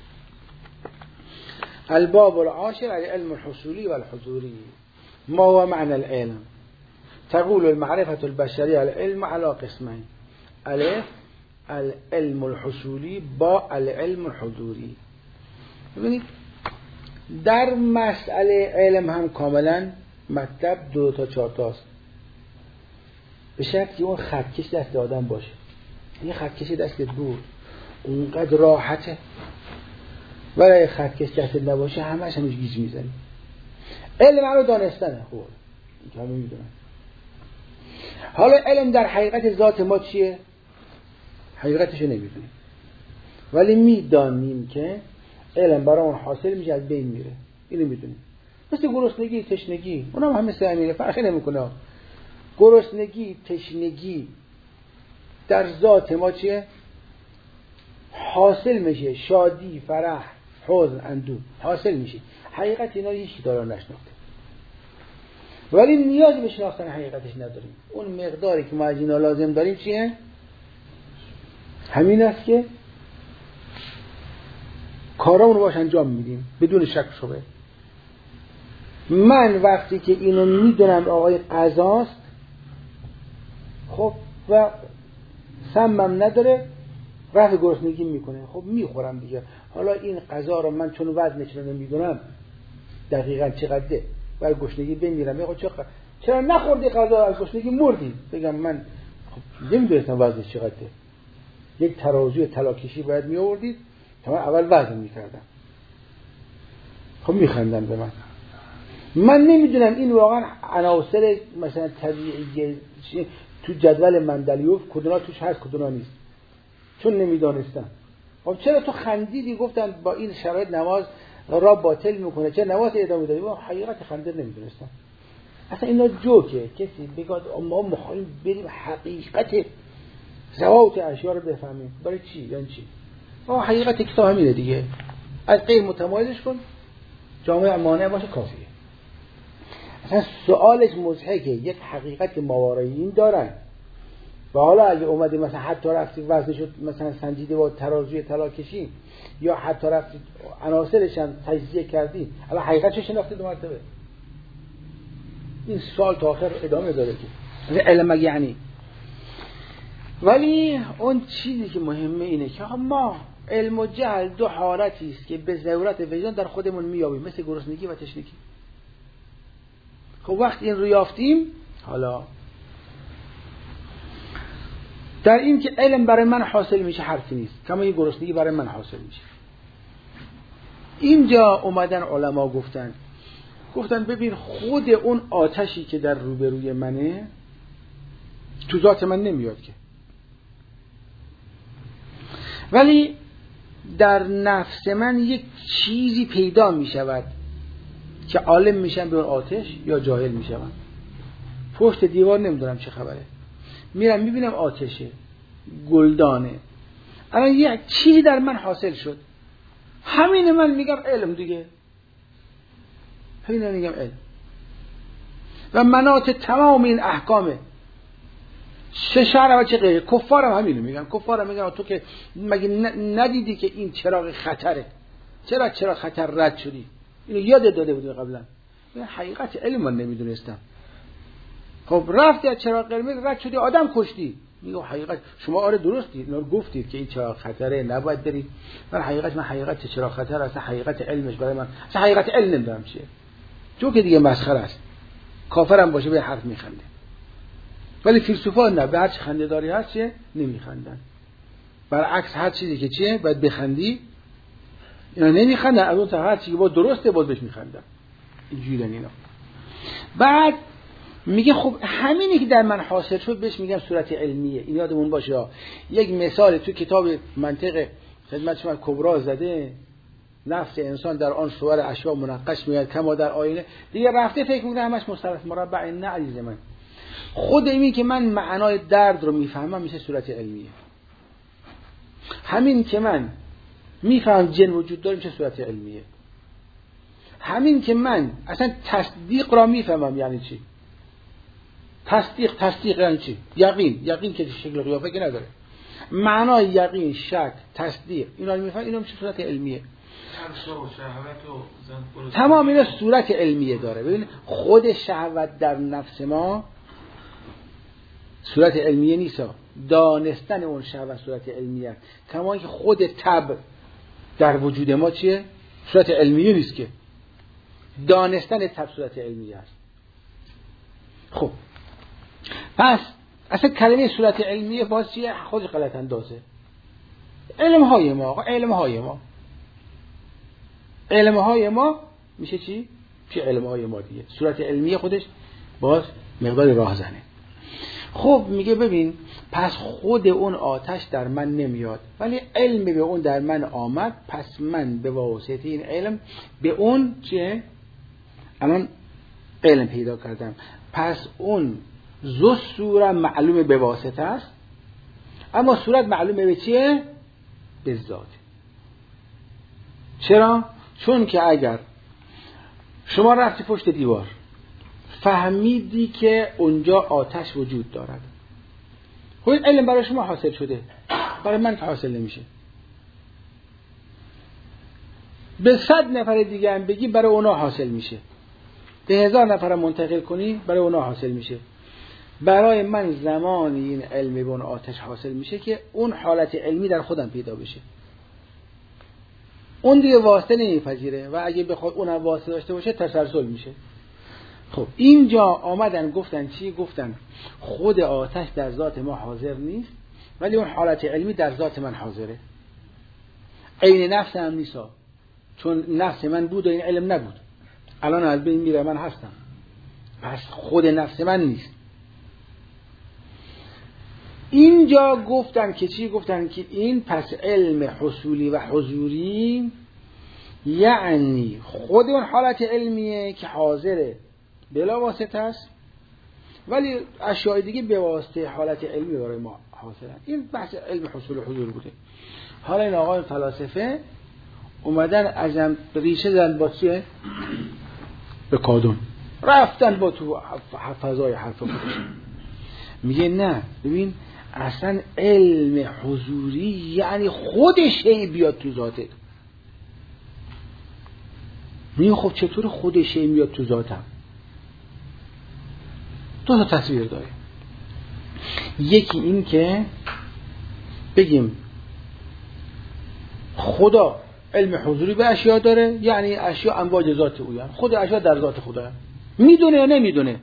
الباب العاشر العلم الحصولی و الحضوری. ما هو معنى العلم؟ تقول المعرفة البشرية العلم على قسمين: الف العلم الحصولی با العلم الحضوری. ببینید در مسئله علم هم کاملا مطلب 2 تا 4 تاست، به شرطی اون خطکش دست آدم باشه. این خطکش دست بود اونقدر راحته، ولی خطکش دست نباشه همش همش گیج میزنی. علم رو دانستنه. خب این که همه میدونن. حالا علم در حقیقت ذات ما چیه؟ حقیقتش رو نمیدونیم، ولی میدانیم که علم برای اون حاصل میشه، از بین میره. اینو میدونیم. مثل گرسنگی، تشنگی، اونم همه همینه، فرقی نمیکنه. گرسنگی، تشنگی در ذات ما چیه؟ حاصل میشه. شادی، فرح، حزن، اندوه حاصل میشه. حقیقت اینا هیچ دارا نشناخته، ولی نیاز به شناختن حقیقتش نداریم. اون مقداری که ما از اینا لازم داریم چیه؟ همین است که کارامون باش انجام میدیم بدون شک شبه. من وقتی که اینو میدونم آقای قضاست، خب و سمم نداره، رفع گرسنگی میکنه، خب میخورم دیگه. حالا این غذا رو من چون وزنش رو نمیدونم دقیقاً چقدره، برای گشنگی بمیرم. میگه چرا نخوردی غذا، از گشنگی مردی؟ بگم من خب نمیدونستم وزنش چقدره. یک ترازوی طلاکشی باید می آوردید تا من اول وزن میکردم. خب میخندن به من نمیدونم این واقعا عناصر مثلا طبیعی تو جدول مندلیوف کدونا توش هست کدونا نیست، چون نمیدانستم. خب چرا تو خندیدی؟ گفتن با این شرایط نماز را باطل میکنه، چرا نماز ادامه دادی؟ حقیقت خنده نمیدونستم. اصلا اینا جوکه. کسی بگاد ما میخوایم بریم حقیقت ذوات اشیاء رو بفهمیم، برای چی؟ یعنی چی؟ حقیقت کتاب همینه دیگه. از غیر متمایزش کن، جامعه مانع باشه کافیه. اصلا سوالش مضحکه. یک حقیقت ماورایی این دارن و حالا اگه اومدی مثلا حتی رفتی وزنش مثلا سنجیده با ترازوی طلا کشی، یا حتی رفتی عناصرش هم تجزیه کردی، الان حقیقتش شناختی 2 مرتبه. این سوال تا آخر ادامه داره که علم یعنی. ولی اون چیزی که مهمه اینه که ما علم و جهل 2 حالتی است که به ضرورت وجدان در خودمون میابیم، مثل گرسنگی و تشنگی. خب وقتی این رو یافتیم، حالا در این که علم برای من حاصل میشه حرفی نیست، کما این گرسنگی برای من حاصل میشه. اینجا اومدن علما گفتن ببین خود اون آتشی که در روبروی منه تو ذات من نمیاد که، ولی در نفس من یک چیزی پیدا میشود که عالم میشن به اون آتش یا جاهل میشن. پشت دیوار نمیدونم چه خبره، میرم میبینم آتشه، گلدانه، الان یک چیزی در من حاصل شد، همین من میگم علم دیگه. همین میگم علم. و مناط تمام این احکامه. چه شرع و چه غیر. کفارم همینو میگن. کفارم میگن تو که مگه ندیدی که این چراغ خطره؟ چرا چراغ خطر رد شدی؟ اینو یاد داده بودی قبلا. این حقیقت علم من نمیدونستم. خب رفتی از چراغ قرمز رد شدی، آدم کشتی. میگه حقیقت شما آره درستی اینا رو گفتید که این چراغ خطره نباید برید. من حقیقت چراغ خطر اصلا حقیقت علمش برای من اصلا حقیقت علم نمیدونم چیه. جو که دیگه مسخره است. کافرم باشه به حرف میخنده. ولی فیلسوفا نه، به هر چی خنده داری هست چیه نمیخندن. برعکس هر چیزی که چیه باید بخندی اینا نمیخندن، از اون تا هر چیزی که با درسته باز بهش میخندن. اینجوریه اینا. بعد میگه خب همینی که در من حاصل شد بهش میگم صورت علمیه. این یادمون باشه. یک مثال تو کتاب منطق خدمت شما کبرا زده، نفس انسان در آن صور اشیاء منقش میاد کما در آینه. دیگه رفته فکر میکنه همش مثلث مربع. نه عزیز من، خود این که من معنای درد رو میفهمم میشه صورت علمیه. همین که من میفهم جن وجود داره میشه صورت علمیه. همین که من اصلا تصدیق را میفهمم یعنی چی. تصدیق یعنی چی؟ یقین که شکل قیافه که نداره. معنای یقین، شک، تصدیق اینا رو میفهم، اینا میشه صورت علمیه. تمام اینا صورت علمیه داره. ببین خود شهوت در نفس ما صورت علمیه نیست، دانستن اون شهوت صورت علمیه است. کما اینکه خود تب در وجود ما چیه؟ صورت علمیه نیست که. دانستن تب صورت علمیه است. خب پس اصلا کلمه صورت علمیه باز چیه؟ خود غلط اندازه. علم های ما میشه چی؟ چه علم های ما دیگه. صورت علمیه خودش باز مقدار راهزنه. خب میگه ببین پس خود اون آتش در من نمیاد ولی علم به اون در من آمد، پس من به واسطه این علم به اون چیه؟ الان علم پیدا کردم. پس اون ذو صورت معلوم به واسطه است، اما صورت معلومه به چیه؟ به ذات. چرا؟ چون که اگر شما رفتی پشت دیوار فهمیدی که اونجا آتش وجود دارد، خب این علم برای شما حاصل شده، برای من که حاصل نمیشه. به 100 نفر دیگه هم بگی برای اونا حاصل میشه، به 1000 نفر منتقل کنی برای اونا حاصل میشه. برای من زمانی این علم به اون آتش حاصل میشه که اون حالت علمی در خودم پیدا بشه. اون دیگه واسطه نمیپذیره و اگه بخواد اونم واسطه داشته باشه تسلسل میشه. خب اینجا آمدن گفتن چی؟ گفتن خود آتش در ذات ما حاضر نیست ولی اون حالت علمی در ذات من حاضره. عین نفس هم نیست، چون نفس من بود و این علم نبود، الان از بین میره، من هستم، پس خود نفس من نیست. اینجا گفتن که چی؟ گفتن که این پس علم حصولی و حضوری یعنی خود اون حالت علمیه که حاضره بلا واسطه است ولی اشیاء دیگه به واسطه حالت علمی برای ما حاصلن. این بحث علم حصول و حضور بوده. حالا این آقای فلاسفه اومدن ازم ریشه زدن با چیه؟ به کادون رفتن با تو فضای حرف خودش. میگه نه ببین اصلا علم حضوری یعنی خود شی بیاد تو ذاته. میگه خب چطور خود شی میاد تو ذاتم؟ دو تا تصویر داره. یکی این که بگیم خدا علم حضوری به اشیاء داره، یعنی اشیاء امواج ذات او، یعنی خود اشیاء در ذات خدا. میدونه یا نمیدونه؟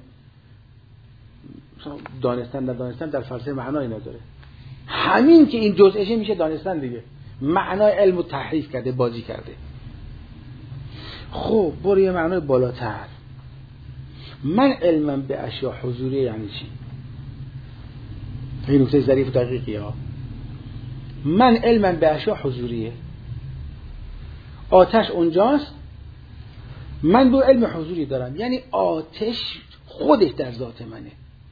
دانستن ندانستن در فلسفه معنایی نداره. همین که این جزئشه میشه دانستن دیگه. معنای علم رو تحریف کرده، بازی کرده. خب برو یه معنای بالاتر. من علمم به اشیاء حضوری یعنی چی؟ این نکته ظریف و دقیقی ها. من علمم به اشیاء حضوریه، آتش اونجاست، من به علم حضوری دارم، یعنی آتش خودش در ذات منه.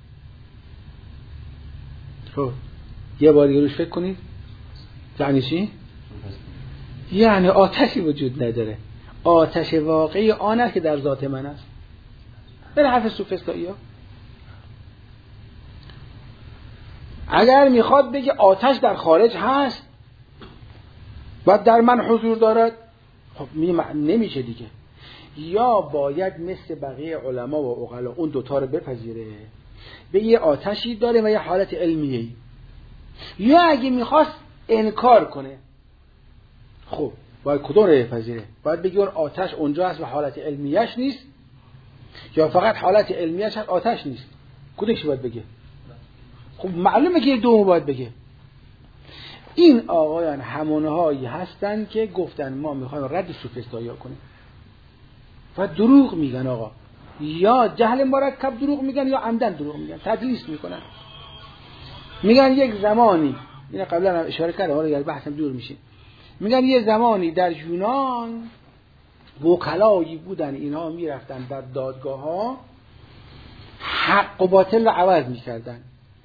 خب یه بار روش فکر کنید. یعنی چی؟ یعنی آتشی وجود نداره، آتش واقعی آن است که در ذات من است. به حرف سوفسطایی ها اگر میخواد بگه آتش در خارج هست و در من حضور دارد، خب نمیشه دیگه. یا باید مثل بقیه علما و عقلا اون دوتا رو بپذیره، به یه آتشی داره و یه حالت علمیه، یا اگه میخواست انکار کنه، خب باید کدوم رو بپذیره؟ باید بگه اون آتش اونجا هست و حالت علمیش نیست، یا فقط حالت علمیش هست آتش نیست؟ کدومش باید بگه؟ خب معلومه که دوم باید بگه. این آقایان همونهایی هستن که گفتن ما میخوایم رد سوفسطائی‌ها کنیم و دروغ میگن. آقا یا جهل مرکب دروغ میگن یا عمدن دروغ میگن، تدلیس میکنن. میگن یک زمانی، این قبلا هم اشاره کردم، حالا یه بحثم دور میشه، میگن یه زمانی در یونان وکلایی بودن، اینها میرفتن در دادگاه ها حق و باطل رو عوض میکردن،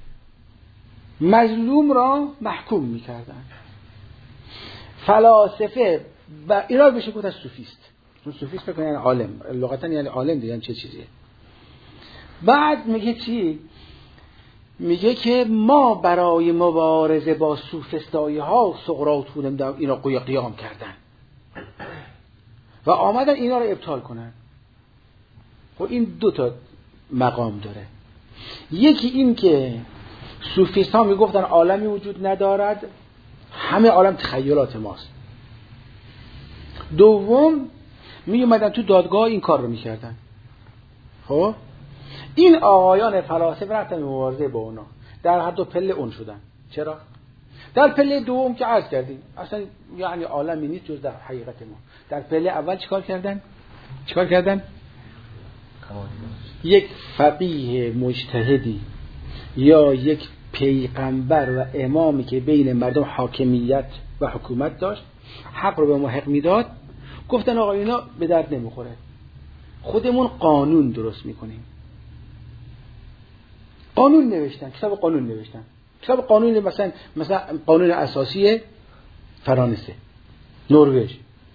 مظلوم را محکوم میکردن. فلاسفه و اینا بشه گفت از سوفیست. سوفیست فکر کنن عالم، لغتا یعنی عالم دیگه چه چیزیه. بعد میگه چی؟ میگه که ما برای مبارزه با سوفسطایی ها سقراطون اینا قیام کردن و آمدن اینا رو ابطال کنن. خب این دو تا مقام داره. یکی این که صوفیست ها میگفتن عالمی وجود ندارد، همه عالم تخیلات ماست. دوم می اومدن تو دادگاه این کار رو میکردن. خب این آقایان فلاسفه رفتن مبارزه با اونا، در هر دو پله اون شدن. چرا؟ در پله دوم که عرض کردیم اصلا یعنی عالمی نیست جز در حقیقت ما. در پله اول چیکار کردن؟ یک فقیه مجتهدی یا یک پیغمبر و امامی که بین مردم حاکمیت و حکومت داشت، حق رو به محق میداد، گفتن آقا اینا به درد نمیخوره، خودمون قانون درست میکنیم. قانون نوشتن، کتاب قانون مثلا قانون اساسی فرانسه، نروژ.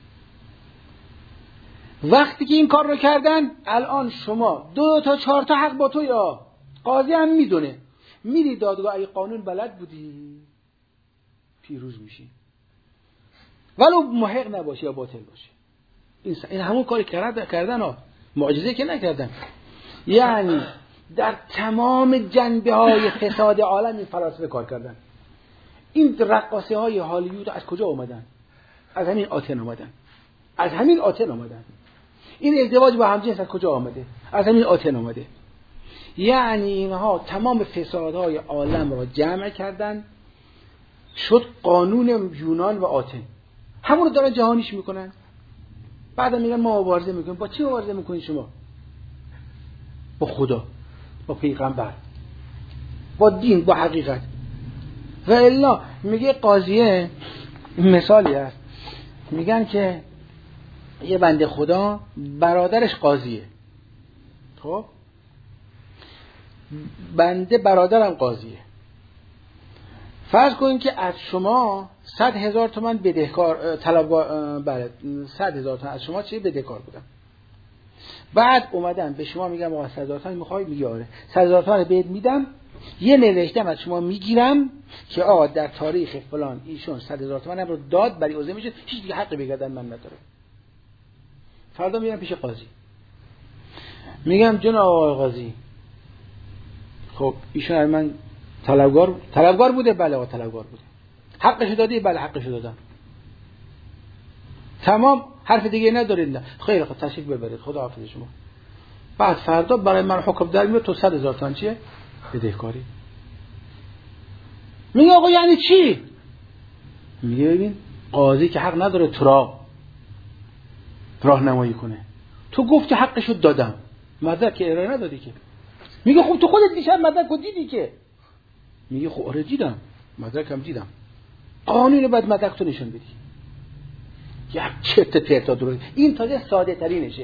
وقتی که این کار رو کردن، الان شما 2 تا 4 تا حق با تو، یا قاضی هم میدونه، میری دادگاه اگه قانون بلد بودی پیروز میشی، ولو محق نباشی یا باطل باشی. این همون کاری کردن ها، معجزه که نکردن. یعنی در تمام جنبه های فساد عالم این فلاسفه کار کردن. این رقاصه های هالیوود از کجا اومدن؟ از همین آتن اومدن. این ازدواج با همجنس از کجا آمده؟ از همین آتن آمده. یعنی اینها تمام فسادهای عالم را جمع کردن، شد قانون یونان و آتن. همون رو دارن جهانیش میکنن. بعد میگن ما مبارزه میکنیم. با چی مبارزه میکنید شما؟ با خدا، با پیغمبر، با دین، با حقیقت. و الا میگه قاضیه، مثالی هست، میگن که یه بنده خدا برادرش قاضیه. خب بنده برادرم قاضیه. فرض کنید که از شما 100,000 تومان بدهکار، بله 100,000 تومان از شما چه بدهکار بودم. بعد اومدن به شما میگم آقا 100,000 تومان میخوای؟ میگی آره. 100,000 تومان بهت میدم، یه نوشتم از شما میگیرم که آقا در تاریخ فلان ایشون 100,000 تومان رو داد، برای عوض میشه، هیچ دیگه حقی بگردن من نداره. فردا میرم پیش قاضی، میگم جناب آقای قاضی، خب ایشون از من طلبگار بوده؟ بله آقا طلبگار بوده. حقش دادی؟ بله حقش دادم. تمام، حرف دیگه ندارید؟ نه. خیلی خوب تشریف ببرید، خدا حافظ شما. بعد فردا برای من حکم در میاد تو 100,000 تومان چیه؟ بدهکاری. میگه آقا یعنی چی؟ میگه ببین قاضی که حق نداره تو راهنمایی کنه. تو گفتی حقشو دادم، مدرک ارائه ندادی که. میگه خب تو خودت دیشب مدرکو دیدی که. میگه خب آره دیدم، مدرکم دیدم. قانون بعد مدرک تو نشون بدی. یک چرت پرتا درست. این تازه ساده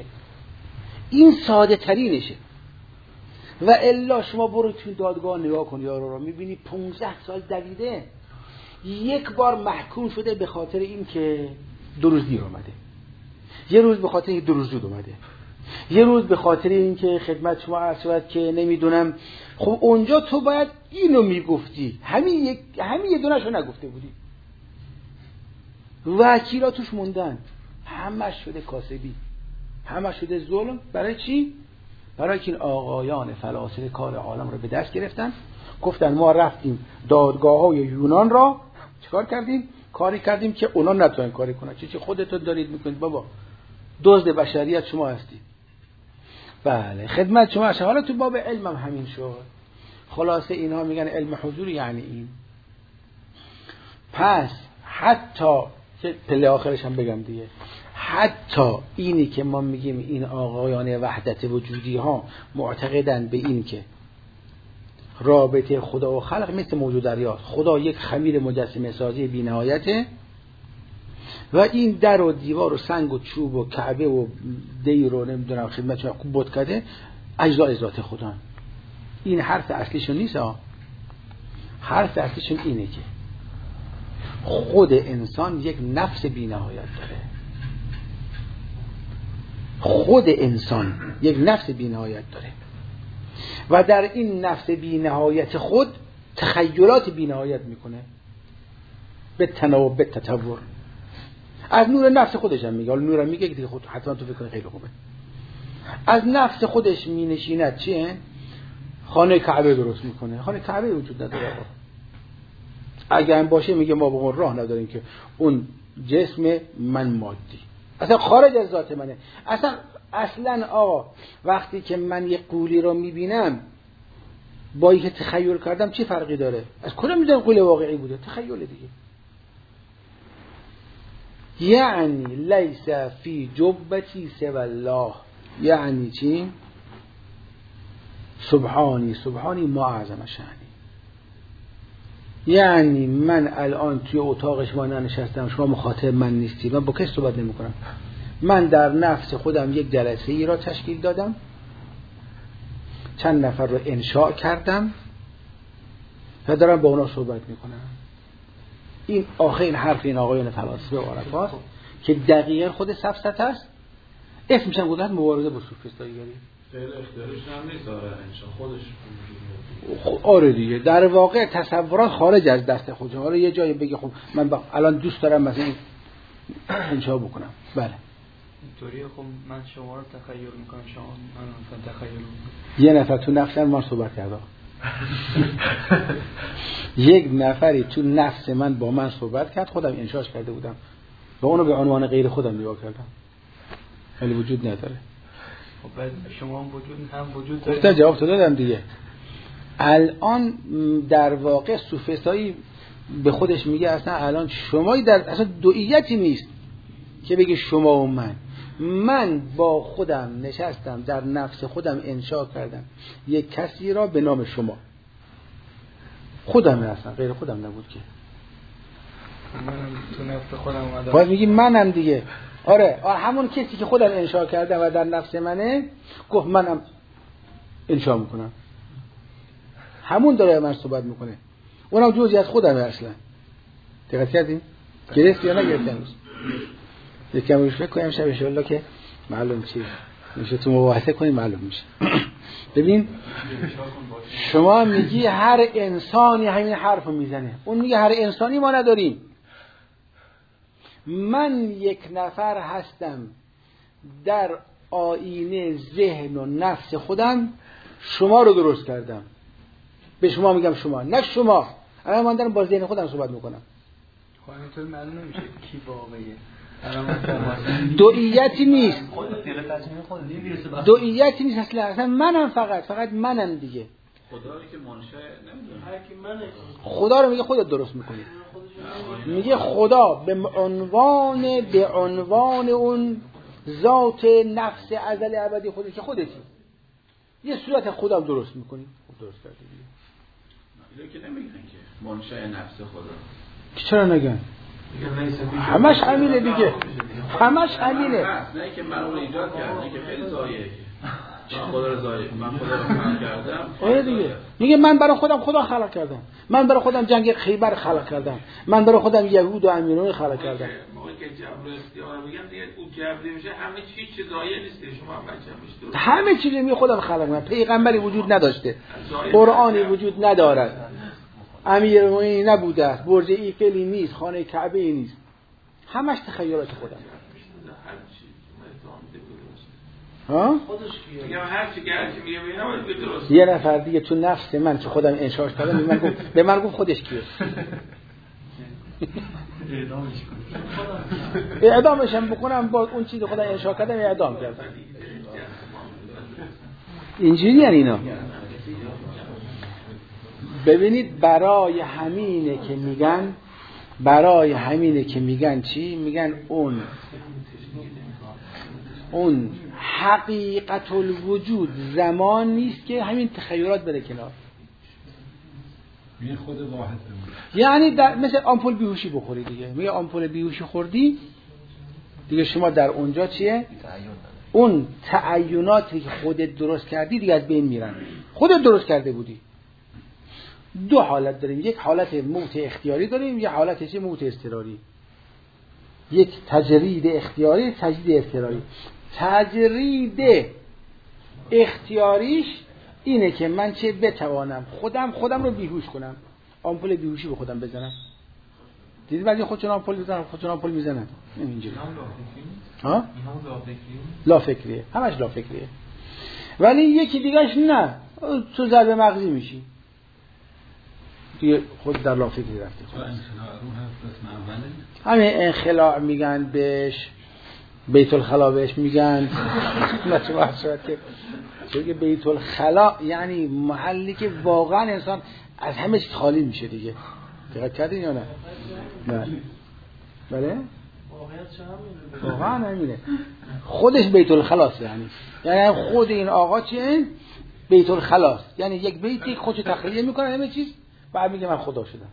ترینشه. و الا شما برو تو دادگاه نگاه کن یارو رو، میبینی 15 سال دویده، یک بار محکوم شده به خاطر این که 2 روز دیر اومده، یه روز به خاطر این 2 روز زود اومده، یه روز به خاطر اینکه خدمت شما عرض شد که نمیدونم، خب اونجا تو باید اینو میگفتی، همین یه دونه‌شو نگفته بودی. وکیلا توش موندن، همش شده کاسبی، همش شده ظلم. برای چی؟ برای که این آقایان فلاسفه کار عالم رو به دست گرفتن، گفتن ما رفتیم دادگاه‌های یونان را چیکار کردیم؟ کاری کردیم که اونا نتونن کاری کنن. چی خودتون دارید میکنید بابا، دزد بشریت شما هستید. بله خدمت شما هست. حالا تو باب علم هم همین شد. خلاصه اینها میگن علم حضور یعنی این. پس حتی پله آخرش هم بگم دیگه، حتی اینی که ما میگیم این آقایان وحدت وجودی ها معتقدن به این که رابطه خدا و خلق مثل موجود دریاست، خدا یک خمیر مجسمه سازی بی نهایته و این در و دیوار و سنگ و چوب و کعبه و دیر و نمیدونم خدمت شما بتکده اجزای ذات خدا. این حرف اصلیشون نیست حرف اصلیشون اینه که خود انسان یک نفس بی نهایت داره. خود انسان یک نفس بی نهایت داره و در این نفس بی نهایت خود تخیلات بی نهایت میکنه به تناوب به تطور. از نور نفس خودش هم میگه، حالا نور هم میگه که خود حتما تو فکر کنه خیلی خوبه. از نفس خودش مینشیند چیه؟ خانه کعبه درست میکنه. خانه کعبه وجود نداره آقا. اگر هم باشه میگه ما به اون راه نداریم که اون جسم من مادی اصلا خارج از ذات منه. اصلا آقا وقتی که من یک قولی رو میبینم با اینکه تخیل کردم چی فرقی داره؟ از کجا میدونم قول واقعی بوده؟ تخیل دیگه. یعنی لیس فی جبتی سوی الله. یعنی چی؟ سبحانی ما اعظم شأنی. یعنی من الان توی اتاق شما ننشستم، شما مخاطب من نیستی، من با کسی صحبت نمی کنم. من در نفس خودم یک جلسه ای را تشکیل دادم، چند نفر رو انشاء کردم و دارم با اونا صحبت می کنم. این آخرین حرف این آقایان فلاسفه و عرفاست که دقیقا خود سفسطه است. اسمش هم گذاشت مبارزه با سوفسطایی‌گری. فعل اختیارش هم نیست انشاء خودش. آره دیگه، در واقع تصورات خارج از دست خودشه. حالا یه جایی بگه خب من الان دوست دارم مثلا انشاء بکنم. بله اینطوریه. خب من شما رو تخیل میکنم، شما من تخیل میکنم. یه نفر تو نفس من صحبت کرده یک نفری تو نفس من با من صحبت کرد، خودم انشاش کرده بودم و اونو به عنوان غیر خودم نگاه کردم، ولی وجود نداره. خب بعد شما هم وجود داره. گفتم جواب تو دادم دیگه. الان در واقع سوفسطایی به خودش میگه اصلا الان شمایی در اصلا دوئیتی نیست که بگه شما و من با خودم نشستم در نفس خودم انشاء کردم یک کسی را به نام شما. خودم اصلا غیر خودم نبود که. منم تو نفس خودم اومدم. باید میگی منم دیگه. آره همون کسی که خودم انشاء کردم و در نفس منه گفت منم انشاء میکنم. همون داره من صحبت میکنه. اونم جزئی از خودمه اصلا. دقت کردین؟ گرفت یا نگرفت امروز؟ یکم روش فکر کنیم شب انشاءالله که معلوم چیه. میشه تو مباحثه کنیم معلوم میشه. ببین شما میگی هر انسانی همین حرفو میزنه، اون میگه هر انسانی ما نداریم. من یک نفر هستم در آینه ذهن و نفس خودم شما رو درست کردم. به شما میگم شما، نه شما. الان من دارم با ذهن خودم صحبت میکنم. خب اینطور معلوم نمیشه کی واقعیه. دوئیتی نیست. دوئیتی نیست اصلا منم فقط منم دیگه. خدایی که منشأ نمیدونه هر کی منه. خدا رو میگه خودت درست میکنی. میگه خدا به عنوان اون ذات نفس ازل ابدی خودت که خودتی یه صورت خودم درست میکنی. خب درست کردی دیگه. که نمیگن که منشأ نفس خدا. چرا نگن؟ همش همینه دیگه. همش همینه. نه که من اون ایجاد کردم، نه که خیلی ضایعه. من خدا رو خلق کردم. آره دیگه. میگه من برای خودم خدا خلق کردم. من برای خودم جنگ خیبر خلق کردم. من برای خودم یهود و امیران خلق کردم. موقعی که جبر اختیار بگن دیگه او جبری میشه، همه چیز ضایع نیست که شما بچه‌میش درست همه چیز می خودم خلق کنم. پیغمبری وجود نداشته، قرآنی وجود ندارد، امیرالمومنین نبوده است، برج ایفلی نیست، خانه کعبه نیست، همش تخیلات خودم. ها؟ میگم هر چی که میگه اینا باید درست. یه نفر دیگه تو نفس من که خودم انشاش کردم به من گفت خودش کیه؟ اعدامش هم بکنم با اون چیزی خودم انشا کردم اعدام کردم. اینجوری یعنی اینا. ببینید برای همینه که میگن چی؟ میگن اون حقیقت الوجود زمان نیست که همین تخیلات بره کنار. میگه خود واحد یعنی مثل آمپول بیهوشی بخوری دیگه، میگه آمپول بیهوشی خوردی دیگه، شما در اونجا چیه؟ اون تعیناتی که خودت درست کردی دیگه از بین میرن. خودت درست کرده بودی. دو حالت داریم، یک حالت موت اختیاری داریم، یک حالت چه موت اضطراری. یک تجرید اختیاری، تجرید اضطراری. تجرید اختیاریش اینه که من چه بتوانم خودم رو بیهوش کنم، آمپول بیهوشی به خودم بزنم. دیدی بعضی خودشون آمپول میزنن اینجوری. ها؟ لافکریه، همش لافکریه. ولی یکی دیگهش نه، تو ضربه مغزی میشی دیگه، خود در لافکری رفتی. همین انخلاع میگن بهش، بیت الخلا بهش میگن. چون بیت الخلا یعنی محلی که واقعا انسان از همه چیز خالی میشه دیگه. دقت کردین یا نه؟ نه. بله؟ واقعا همینه. خودش بیت الخلاص یعنی خود این آقا چیه؟ بیت الخلاص، یعنی یک بیتی خودش تخلیه میکنه همه چیز، بعد میگه من خدا شدم.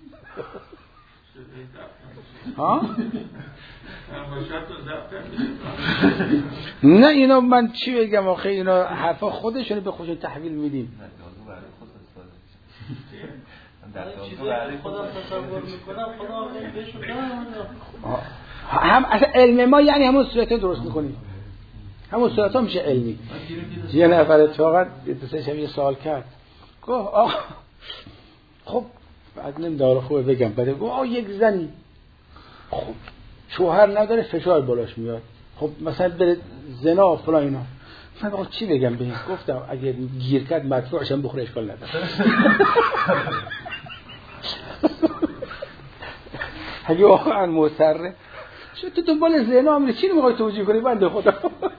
ها؟ نه اینا من چی بگم آخه، اینا حرفا خودشون به خودشون تحویل میدیم. خودم تصور میکنم خدا بهشون هم اصلا علم ما یعنی همون صورت درست میکنیم، همون صورت ها میشه علمی. یه نفر اتفاقا یه سوال کرد، گفت آقا خب بعد نمیداره خوبه بگم، بعد گفت یک زنی خب شوهر نداره فشار بالاش میاد، خب مثلا بره زنا و فلان اینا، من آقا چی بگم به این؟ گفتم اگه گیر کرد مدفوعش هم بخوره اشکال نداره. اگه واقعا مصره شد تو دنبال زنا میره، چی میخوای توجیه کنی بنده خدا؟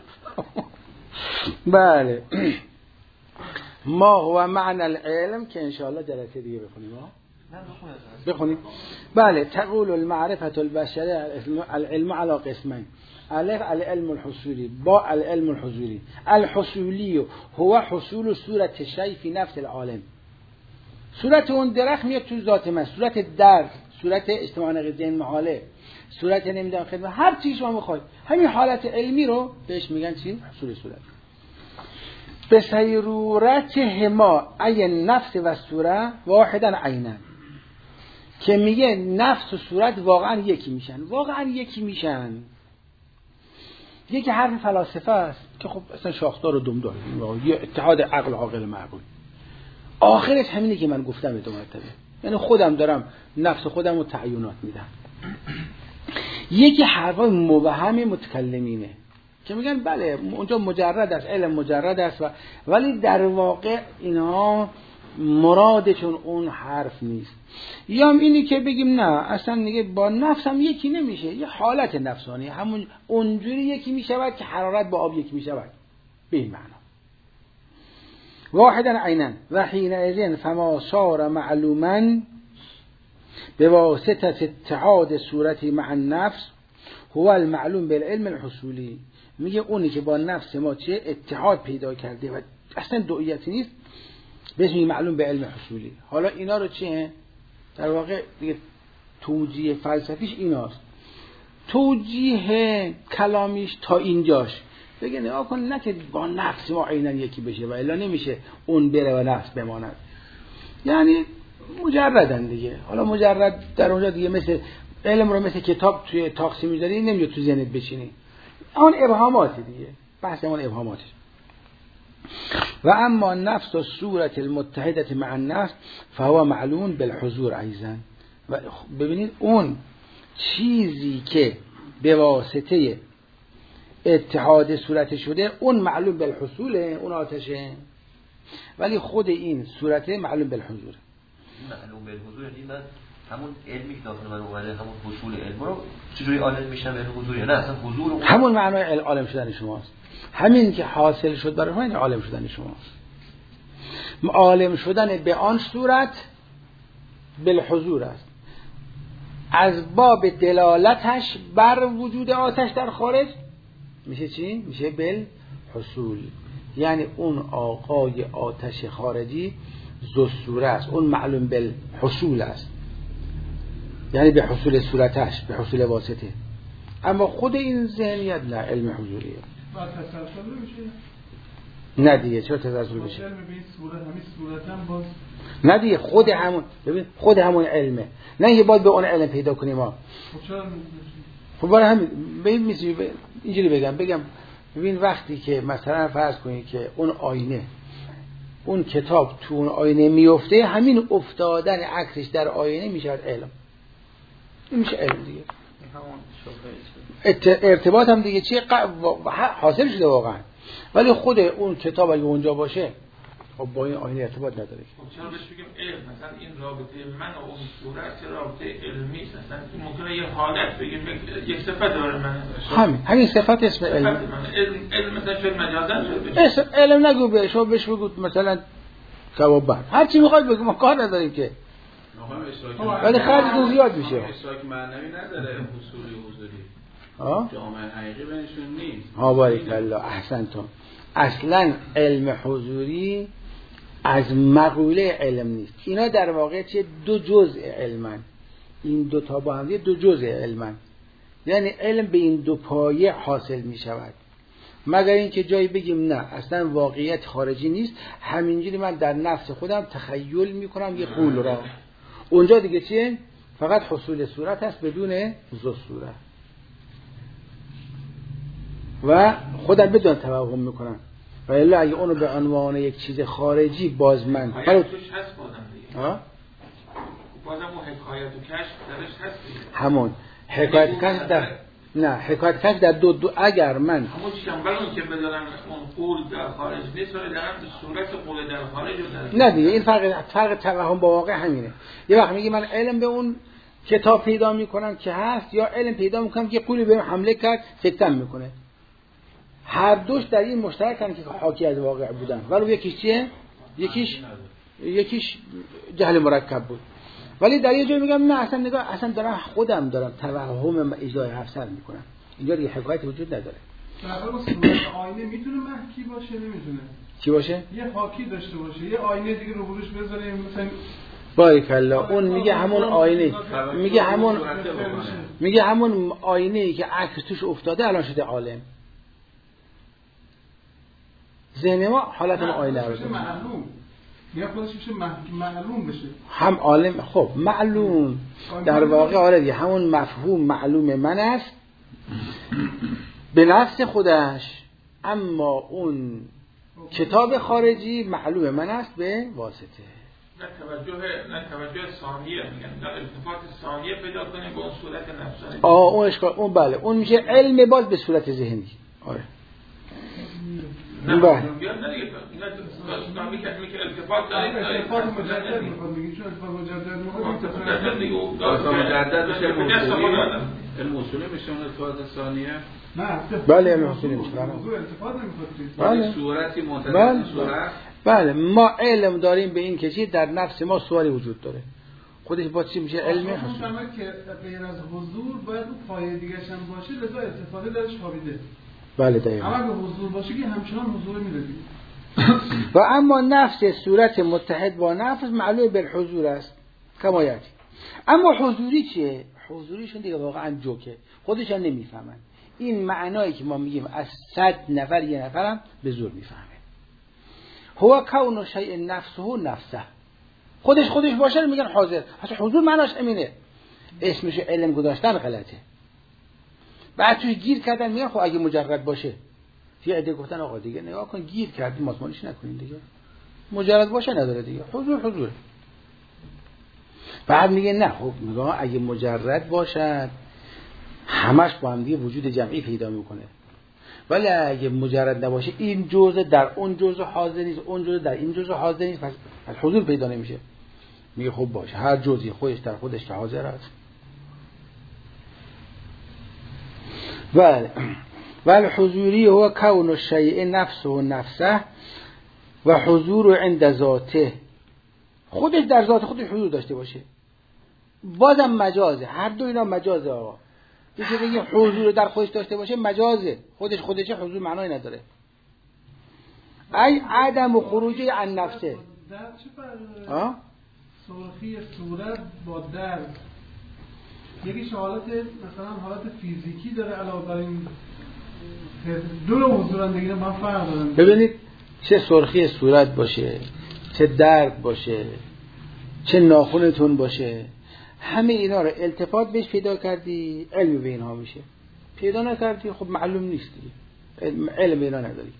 بله. ما هو معنی العلم که انشاءالله جلسه دیگه بخونیم. بخونیم. بله. تقول المعرفة البشرية العلم على قسمين: الف العلم الحصولي با العلم الحضوري. الحصولي هو حصول صورة الشيء في نفس العالم. صورت اون درخت میاد تو ذات من، صورت درد، صورت اجتماع نقیضین محاله، صورت نمیدونم خدمت، هر چی شما میخواید، همین حالت علمی رو بهش میگن چی؟ حصول صورت. به صورت هما ای نفس و صورت واحدا عینا، که میگه نفس و صورت واقعا یکی میشن، واقعا یکی میشن. یکی حرف فلاسفه است که خب اصلا شاخدار و دمدار، یه اتحاد عقل عاقل معقول. آخرش همینه که من گفتم دو مرتبه، یعنی خودم دارم نفس خودم رو تعیینات میدم. یکی حرفای مبهم متکلمینه که میگن بله اونجا مجرد است، علم مجرد است، ولی در واقع اینها مرادشون اون حرف نیست. یا اینی که بگیم نه اصلا دیگه با نفسم یکی نمیشه، یه حالت نفسانی همون اونجوری یکی میشود که حرارت با آب یکی میشود، به این معنا. واحدا عینا و حینئذ فما صار معلوما بواسطه اتحاد صورتی مع النفس هو المعلوم بالعلم الحصولی. میگه اونی که با نفس ما چه اتحاد پیدا کرده و اصلا دوئیتی نیست، بهش میگه معلوم به علم حصولی. حالا اینا رو چیه؟ در واقع دیگه توجیه فلسفیش ایناست، توجیه کلامیش تا اینجاش. بگه نگاه کن نه که با نفس ما عیناً یکی بشه و الا نمیشه اون بره و نفس بماند، یعنی مجردن دیگه. حالا مجرد در اونجا دیگه مثل علم رو مثل کتاب توی تاقسی میذاری نمیاد تو ذهنت بشینی. اون ابهاماتی دیگه، بحث اون ابهاماتی. و اما نفس و صورت المتحدت مع النفس فهو معلوم بالحضور ایضا. و ببینید اون چیزی که به واسطه اتحاد صورت شده اون معلوم بالحصوله، اون آتشه، ولی خود این صورت معلوم بالحضور. معلوم بالحضور یعنی من همون علمی که داخل من اومده، همون حصول علم رو چجوری عالم میشم به حضور، یا نه اصلا حضور همون معنای عالم شدن شماست. همین که حاصل شد برای شما این عالم شدن شماست. عالم شدن به آن صورت بالحضور است، از باب دلالتش بر وجود آتش در خارج میشه چی؟ میشه بالحصول. یعنی اون آقای آتش خارجی ذوالصوره است، اون معلوم بالحصول است، یعنی به حصول صورتش، به حصول واسطه. اما خود این ذهنیت نه، علم حضوریه. بعد تسلسل میشه؟ نه دیگه، چرا تسلسل بشه؟ علم به این صورت، همین صورت هم باز نه دیگه، خود همون، ببین خود همون علمه، نه یه باید به اون علم پیدا کنیم ما. خب برای همین ببین میشه اینجوری بگم ببین وقتی که مثلا فرض کنید که اون آینه، اون کتاب تو اون آینه میفته، همین افتادن عکسش در آینه میشه علم. این میشه علم دیگه. ارتباط هم دیگه چیه؟ حاصل شده واقعا، ولی خود اون کتاب اگه اونجا باشه خب با این آینه ارتباط نداره. خب چرا بهش بگیم علم؟ مثلا این رابطه من و اون صورت چه رابطه علمی است؟ مثلا این ممکنه یه حالت بگیم یک صفت داره من. همین صفت اسم علم. علم مثلا شد مجازن شد. علم نگو بهش، بهش بگو مثلا کباب. هر چی میخواید بگو، ما کار نداریم که. ولی خرجتون زیاد میشه. اشتراک معنوی نداره، حصولی حضوری. جامعه حقیقی بینشون نیست. بارک الله، احسنتم. اصلا علم حضوری از مقوله علم نیست. اینا در واقع چه دو جزء علمن. این دو تا با هم دو جزء علمن. یعنی علم به این دو پایه حاصل می شود، مگر اینکه جایی بگیم نه اصلا واقعیت خارجی نیست، همینجوری من در نفس خودم تخیل می کنم یه قول را، اونجا دیگه چیه؟ فقط حصول صورت هست بدون ذوالصوره و خودم بدون توهم میکنم. و الا اگه اونو به عنوان یک چیز خارجی باز من توش هست بازم دیگه. بازم اون حکایت و کشف درش هست دیگه. همون حکایت کشف در نه، حکایت کشف در دو اگر من همون چیزی که بدارن اون قول در خارج نیست ولی دارن صورت قول در خارج رو نه دیگه، این فرق توهم با واقع همینه. یه وقت میگه من علم به اون کتاب پیدا میکنم که هست، یا علم پیدا میکنم که قولی بهم حمله کرد فتن میکنه. هر دوش در این مشترکن که حاکی از واقع بودن، ولی یکیش چیه؟ یکیش جهل مرکب بود. ولی در یه جای میگم نه اصلا نگاه، اصلا خودم دارم توهم اجرای افسر میکنم. اینجا دیگه حکایت وجود نداره. در واقع صورت آینه میتونه محکی باشه نمیتونه؟ چی باشه؟ یه حاکی داشته باشه، یه آینه دیگه رو بروش بذاریم مثلا بارک الله. اون میگه همون آینه، میگه همون آینه‌ای که عکس توش افتاده الان شده عالم. ذهن ما حالت ما آینه رو معلوم یا خودش میشه معلوم بشه هم عالم. خب معلوم در واقع آره دیگه، همون مفهوم معلوم من است به نفس خودش، اما اون کتاب خارجی معلوم من است به واسطه. نه توجه ثانیه میگن، نه التفات ثانیه پیدا کنیم به اون صورت نفسانی. اون اشکال، اون بله، اون میشه علم باز به صورت ذهنی. آره نه بیاد نه دیگه، نه میگه التفات داریم، التفات مجدد میخواد بگید، چون التفات مجدد میخواد مجدد بشه علم اصولی میشه اون التفات ثانیه. نه بله علم اصولی میشه. موضوع التفات نمیخواد بله صورتی منتظر صورت. بله ما علم داریم به این کشی در نفس ما سوالی وجود داره، خودش با چی میشه علم حضور. همه که غیر از حضور باید اون پایه دیگه هم باشه، لذا التفات درش خوابیده. بله دقیقاً. اما به حضور باشه که همچنان حضور میده. و اما نفس صورت متحد با نفس معلوم بالحضور است کما یاتی. اما حضوری چیه؟ حضوریشون دیگه واقعا جوکه، خودش هم نمیفهمن. این معنایی که ما میگیم از 100 نفر یه نفرم به زور میفهمه. هو کون شیء نفسه نفسه، خودش باشه میگن حاضر. اصلا حضور معناش همینه، اسمش علم گذاشتن غلطه. بعد توی گیر کردن میگن خب اگه مجرد باشه، یه عده گفتن آقا دیگه نگاه کن گیر کردیم ماسمانیش نکنین دیگه، مجرد باشه نداره دیگه، حضور. بعد میگه نه خب نگاه اگه مجرد باشد همش با هم دیگه وجود جمعی پیدا میکنه، ولی اگه مجرد نباشه این جزء در اون جزء حاضر نیست، اون جزء در این جزء حاضر نیست، پس حضور پیدا نمیشه. میگه خب باشه هر جزئی خودش در خودش که حاضر است. والحضوری هو کون الشیء نفسه نفسه و حضور عند ذاته، خودش در ذات خودش حضور داشته باشه. بازم مجازه، هر دو اینا مجازه. آقا یکی بگه حضور در خودش داشته باشه مجازه، خودشه حضور معنی نداره. ای عدم و خروجی عن نفسه. در چه فرقه سرخی صورت با درد؟ یکیش حالت مثلا حالت فیزیکی داره علاوه بر این دو رو حضورن دیگه من فرق دارم. ببینید چه سرخی صورت باشه، چه درد باشه، چه ناخونتون باشه، همه اینا رو التفات بهش پیدا کردی علم به اینها میشه، پیدا نکردی خب معلوم نیست دیگه، علم به اینا نداری.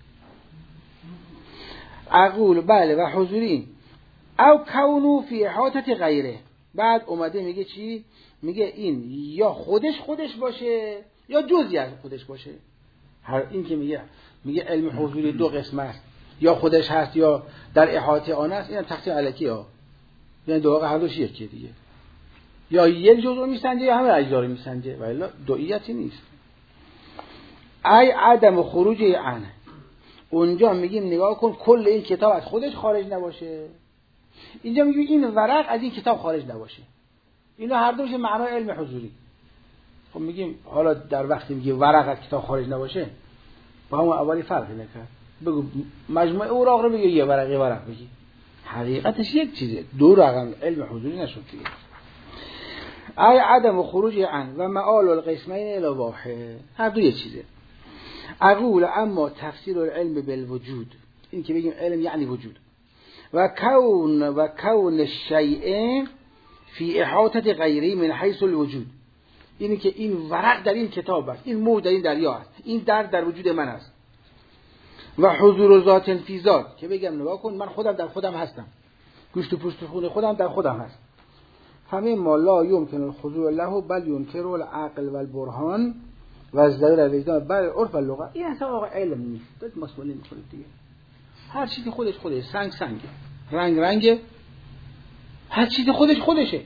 اقول بله و حضورین او کونو فی احاطه غیره. بعد اومده میگه چی؟ میگه این یا خودش باشه یا جزئی از خودش باشه. هر این که میگه علم حضوری دو قسم است، یا خودش هست یا در احاطه آن است، این تقسیم الکی ها، یعنی دو واقع هر دوش یکیه دیگه، یا یک جزء میسنجه یا همه اجزا رو میسنجه، ولی دوئیتی نیست. ای عدم خروج عن، اونجا میگیم نگاه کن کل این کتاب از خودش خارج نباشه، اینجا میگیم این ورق از این کتاب خارج نباشه. اینا هر دوش معنای علم حضوری. خب میگیم حالا در وقتی میگه ورق از کتاب خارج نباشه با همون اولی فرقی نکرد، بگو مجموعه اوراق رو بگی یه ورق بگی، حقیقتش یک چیزه، دو رقم علم حضوری نشد دیگه. ای عدم خروج عن و معال القسمین الی واحد، هر دو یه چیزه. اقول اما تفسیر العلم بالوجود، این که بگیم علم یعنی وجود، و کون الشیء فی احاطه غیره من حیث الوجود، اینی که این ورق در این کتاب است، این موج در این دریا است، این در وجود من است. و حضور ذات فی ذات، که بگم نگاه کن من خودم در خودم هستم، گوشت و پوست و خون خودم در خودم هست. همه ما لا یمکن الخضوع له بل ینکر العقل و البرهان و الظاهر الوجدان بل العرف و اللغه. این اصلا آقا علم نیست، دست مسئولی میکنه دیگه. هر چیزی خودش سنگه، رنگه، هر چیزی خودشه.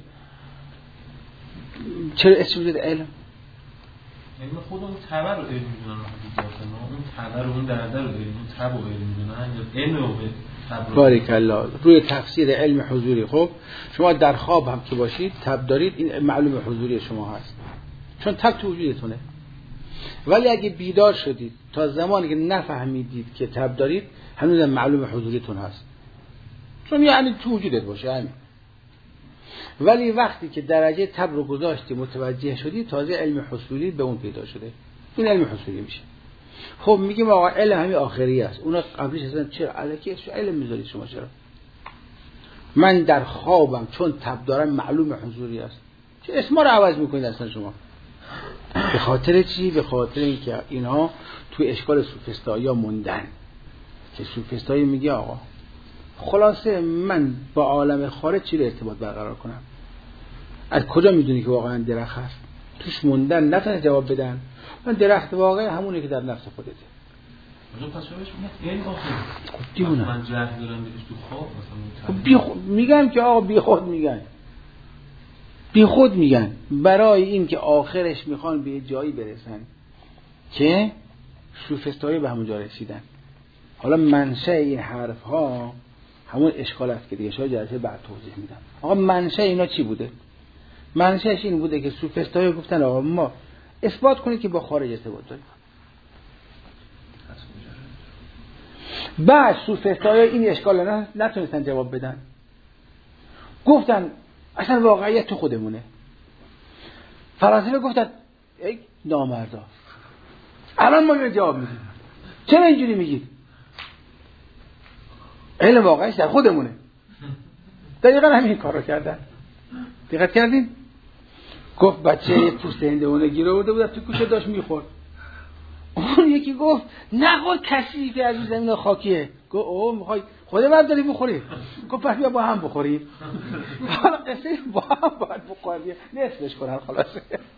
چرا اسم بوده علم؟ یعنی خود اون تبر رو علم میدونن، اون تبر اون درده رو علم، اون تب رو علم میدونن، علم رو تب. بارک الله. روی تفسیر علم حضوری، خب شما در خواب هم که باشید تب دارید، این معلوم حضوری شما هست، چون تب تو وجودتونه. ولی اگه بیدار شدید تا زمانی که نفهمیدید که تب دارید، هنوز معلوم حضوریتون هست، چون یعنی تو وجودت باشه همین. ولی وقتی که درجه تب رو گذاشتی متوجه شدی، تازه علم حصولی به اون پیدا شده، این علم حصولی میشه. خب میگیم آقا علم همین آخری است، اونا قبلیش هستن، چرا الکی علم میذارید شما؟ چرا من در خوابم چون تب دارم معلوم حضوری است، چه اسما رو عوض میکنید اصلا شما؟ به خاطر چی؟ به خاطر اینکه اینها توی اشکال سوفسطایی ها موندن، که سوفسطایی میگه آقا خلاصه من با عالم خارج چی رو ارتباط برقرار کنم؟ از کجا میدونی که واقعا درخت هست؟ توش موندن، نتونه جواب بدن. من درخت واقعی همونه که در نفس خودته. پس شما این آخر خب دیونه من جهل دارم بهش تو خواب مثلا میگن که آقا بی خود میگن برای این که آخرش میخوان به جایی برسن که سوفسطایی به همون جا رسیدن. حالا منشأ این حرف ها همون اشکال است که دیگه شاید جلسه بعد توضیح میدم. آقا منشأ اینا چی بوده؟ منشأش این بوده که سوفسطایی گفتن آقا ما اثبات کنید که با خارج ارتباط داریم. بعد سوفسطایی این اشکال نتونستن جواب بدن، گفتن اصلا واقعیت تو خودمونه. فلاسفه گفتن ای نامردا، الان ما اینو جواب میدیم، چرا اینجوری میگید؟ علم واقعیش در خودمونه. دقیقا همین کار رو کردن. دقت کردین؟ گفت بچه یه پوست هندونه گیر آورده بود تو کوچه داشت میخورد. اون یکی گفت نخور کسی که از زمین خاکیه. گفت اوه میخوای خودت بعد داری بخوری؟ گفت پس بیا با هم بخوریم. حالا قصه با هم باید بخوریم نصفش کنن خلاصه.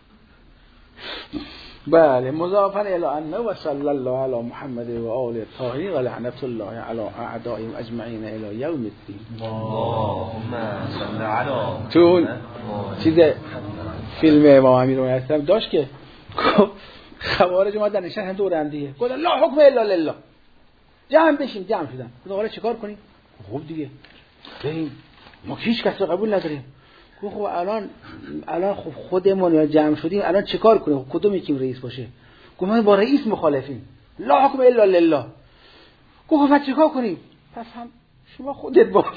بله مضافا الی انه و صلی الله علی محمد و آل الطاهرین و لعنت الله علی اعدائهم اجمعین الی یوم الدین. اللهم صل علی تو چیز فیلم امام امیرالمومنین داشت که خوارج اومدن نشستن دور هم دیگه گفت لا حکم الا لله، جمع بشیم. جمع شدن. گفت حالا چیکار کنیم؟ خب دیگه بریم، ما هیچ کس رو قبول نداریم. گفت خب الان خب خودمون جمع شدیم، الان چیکار کنیم؟ کدوم یکیم رئیس باشه؟ گفت من با رئیس مخالفیم، لا حکم الا لله. گفت خب چیکار کنیم؟ پس هم شما خودت باش.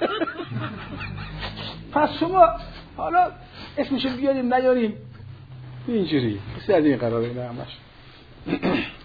پس شما حالا اسمشو بیاریم نیاریم اینجوری. بس از این قراره نه همش.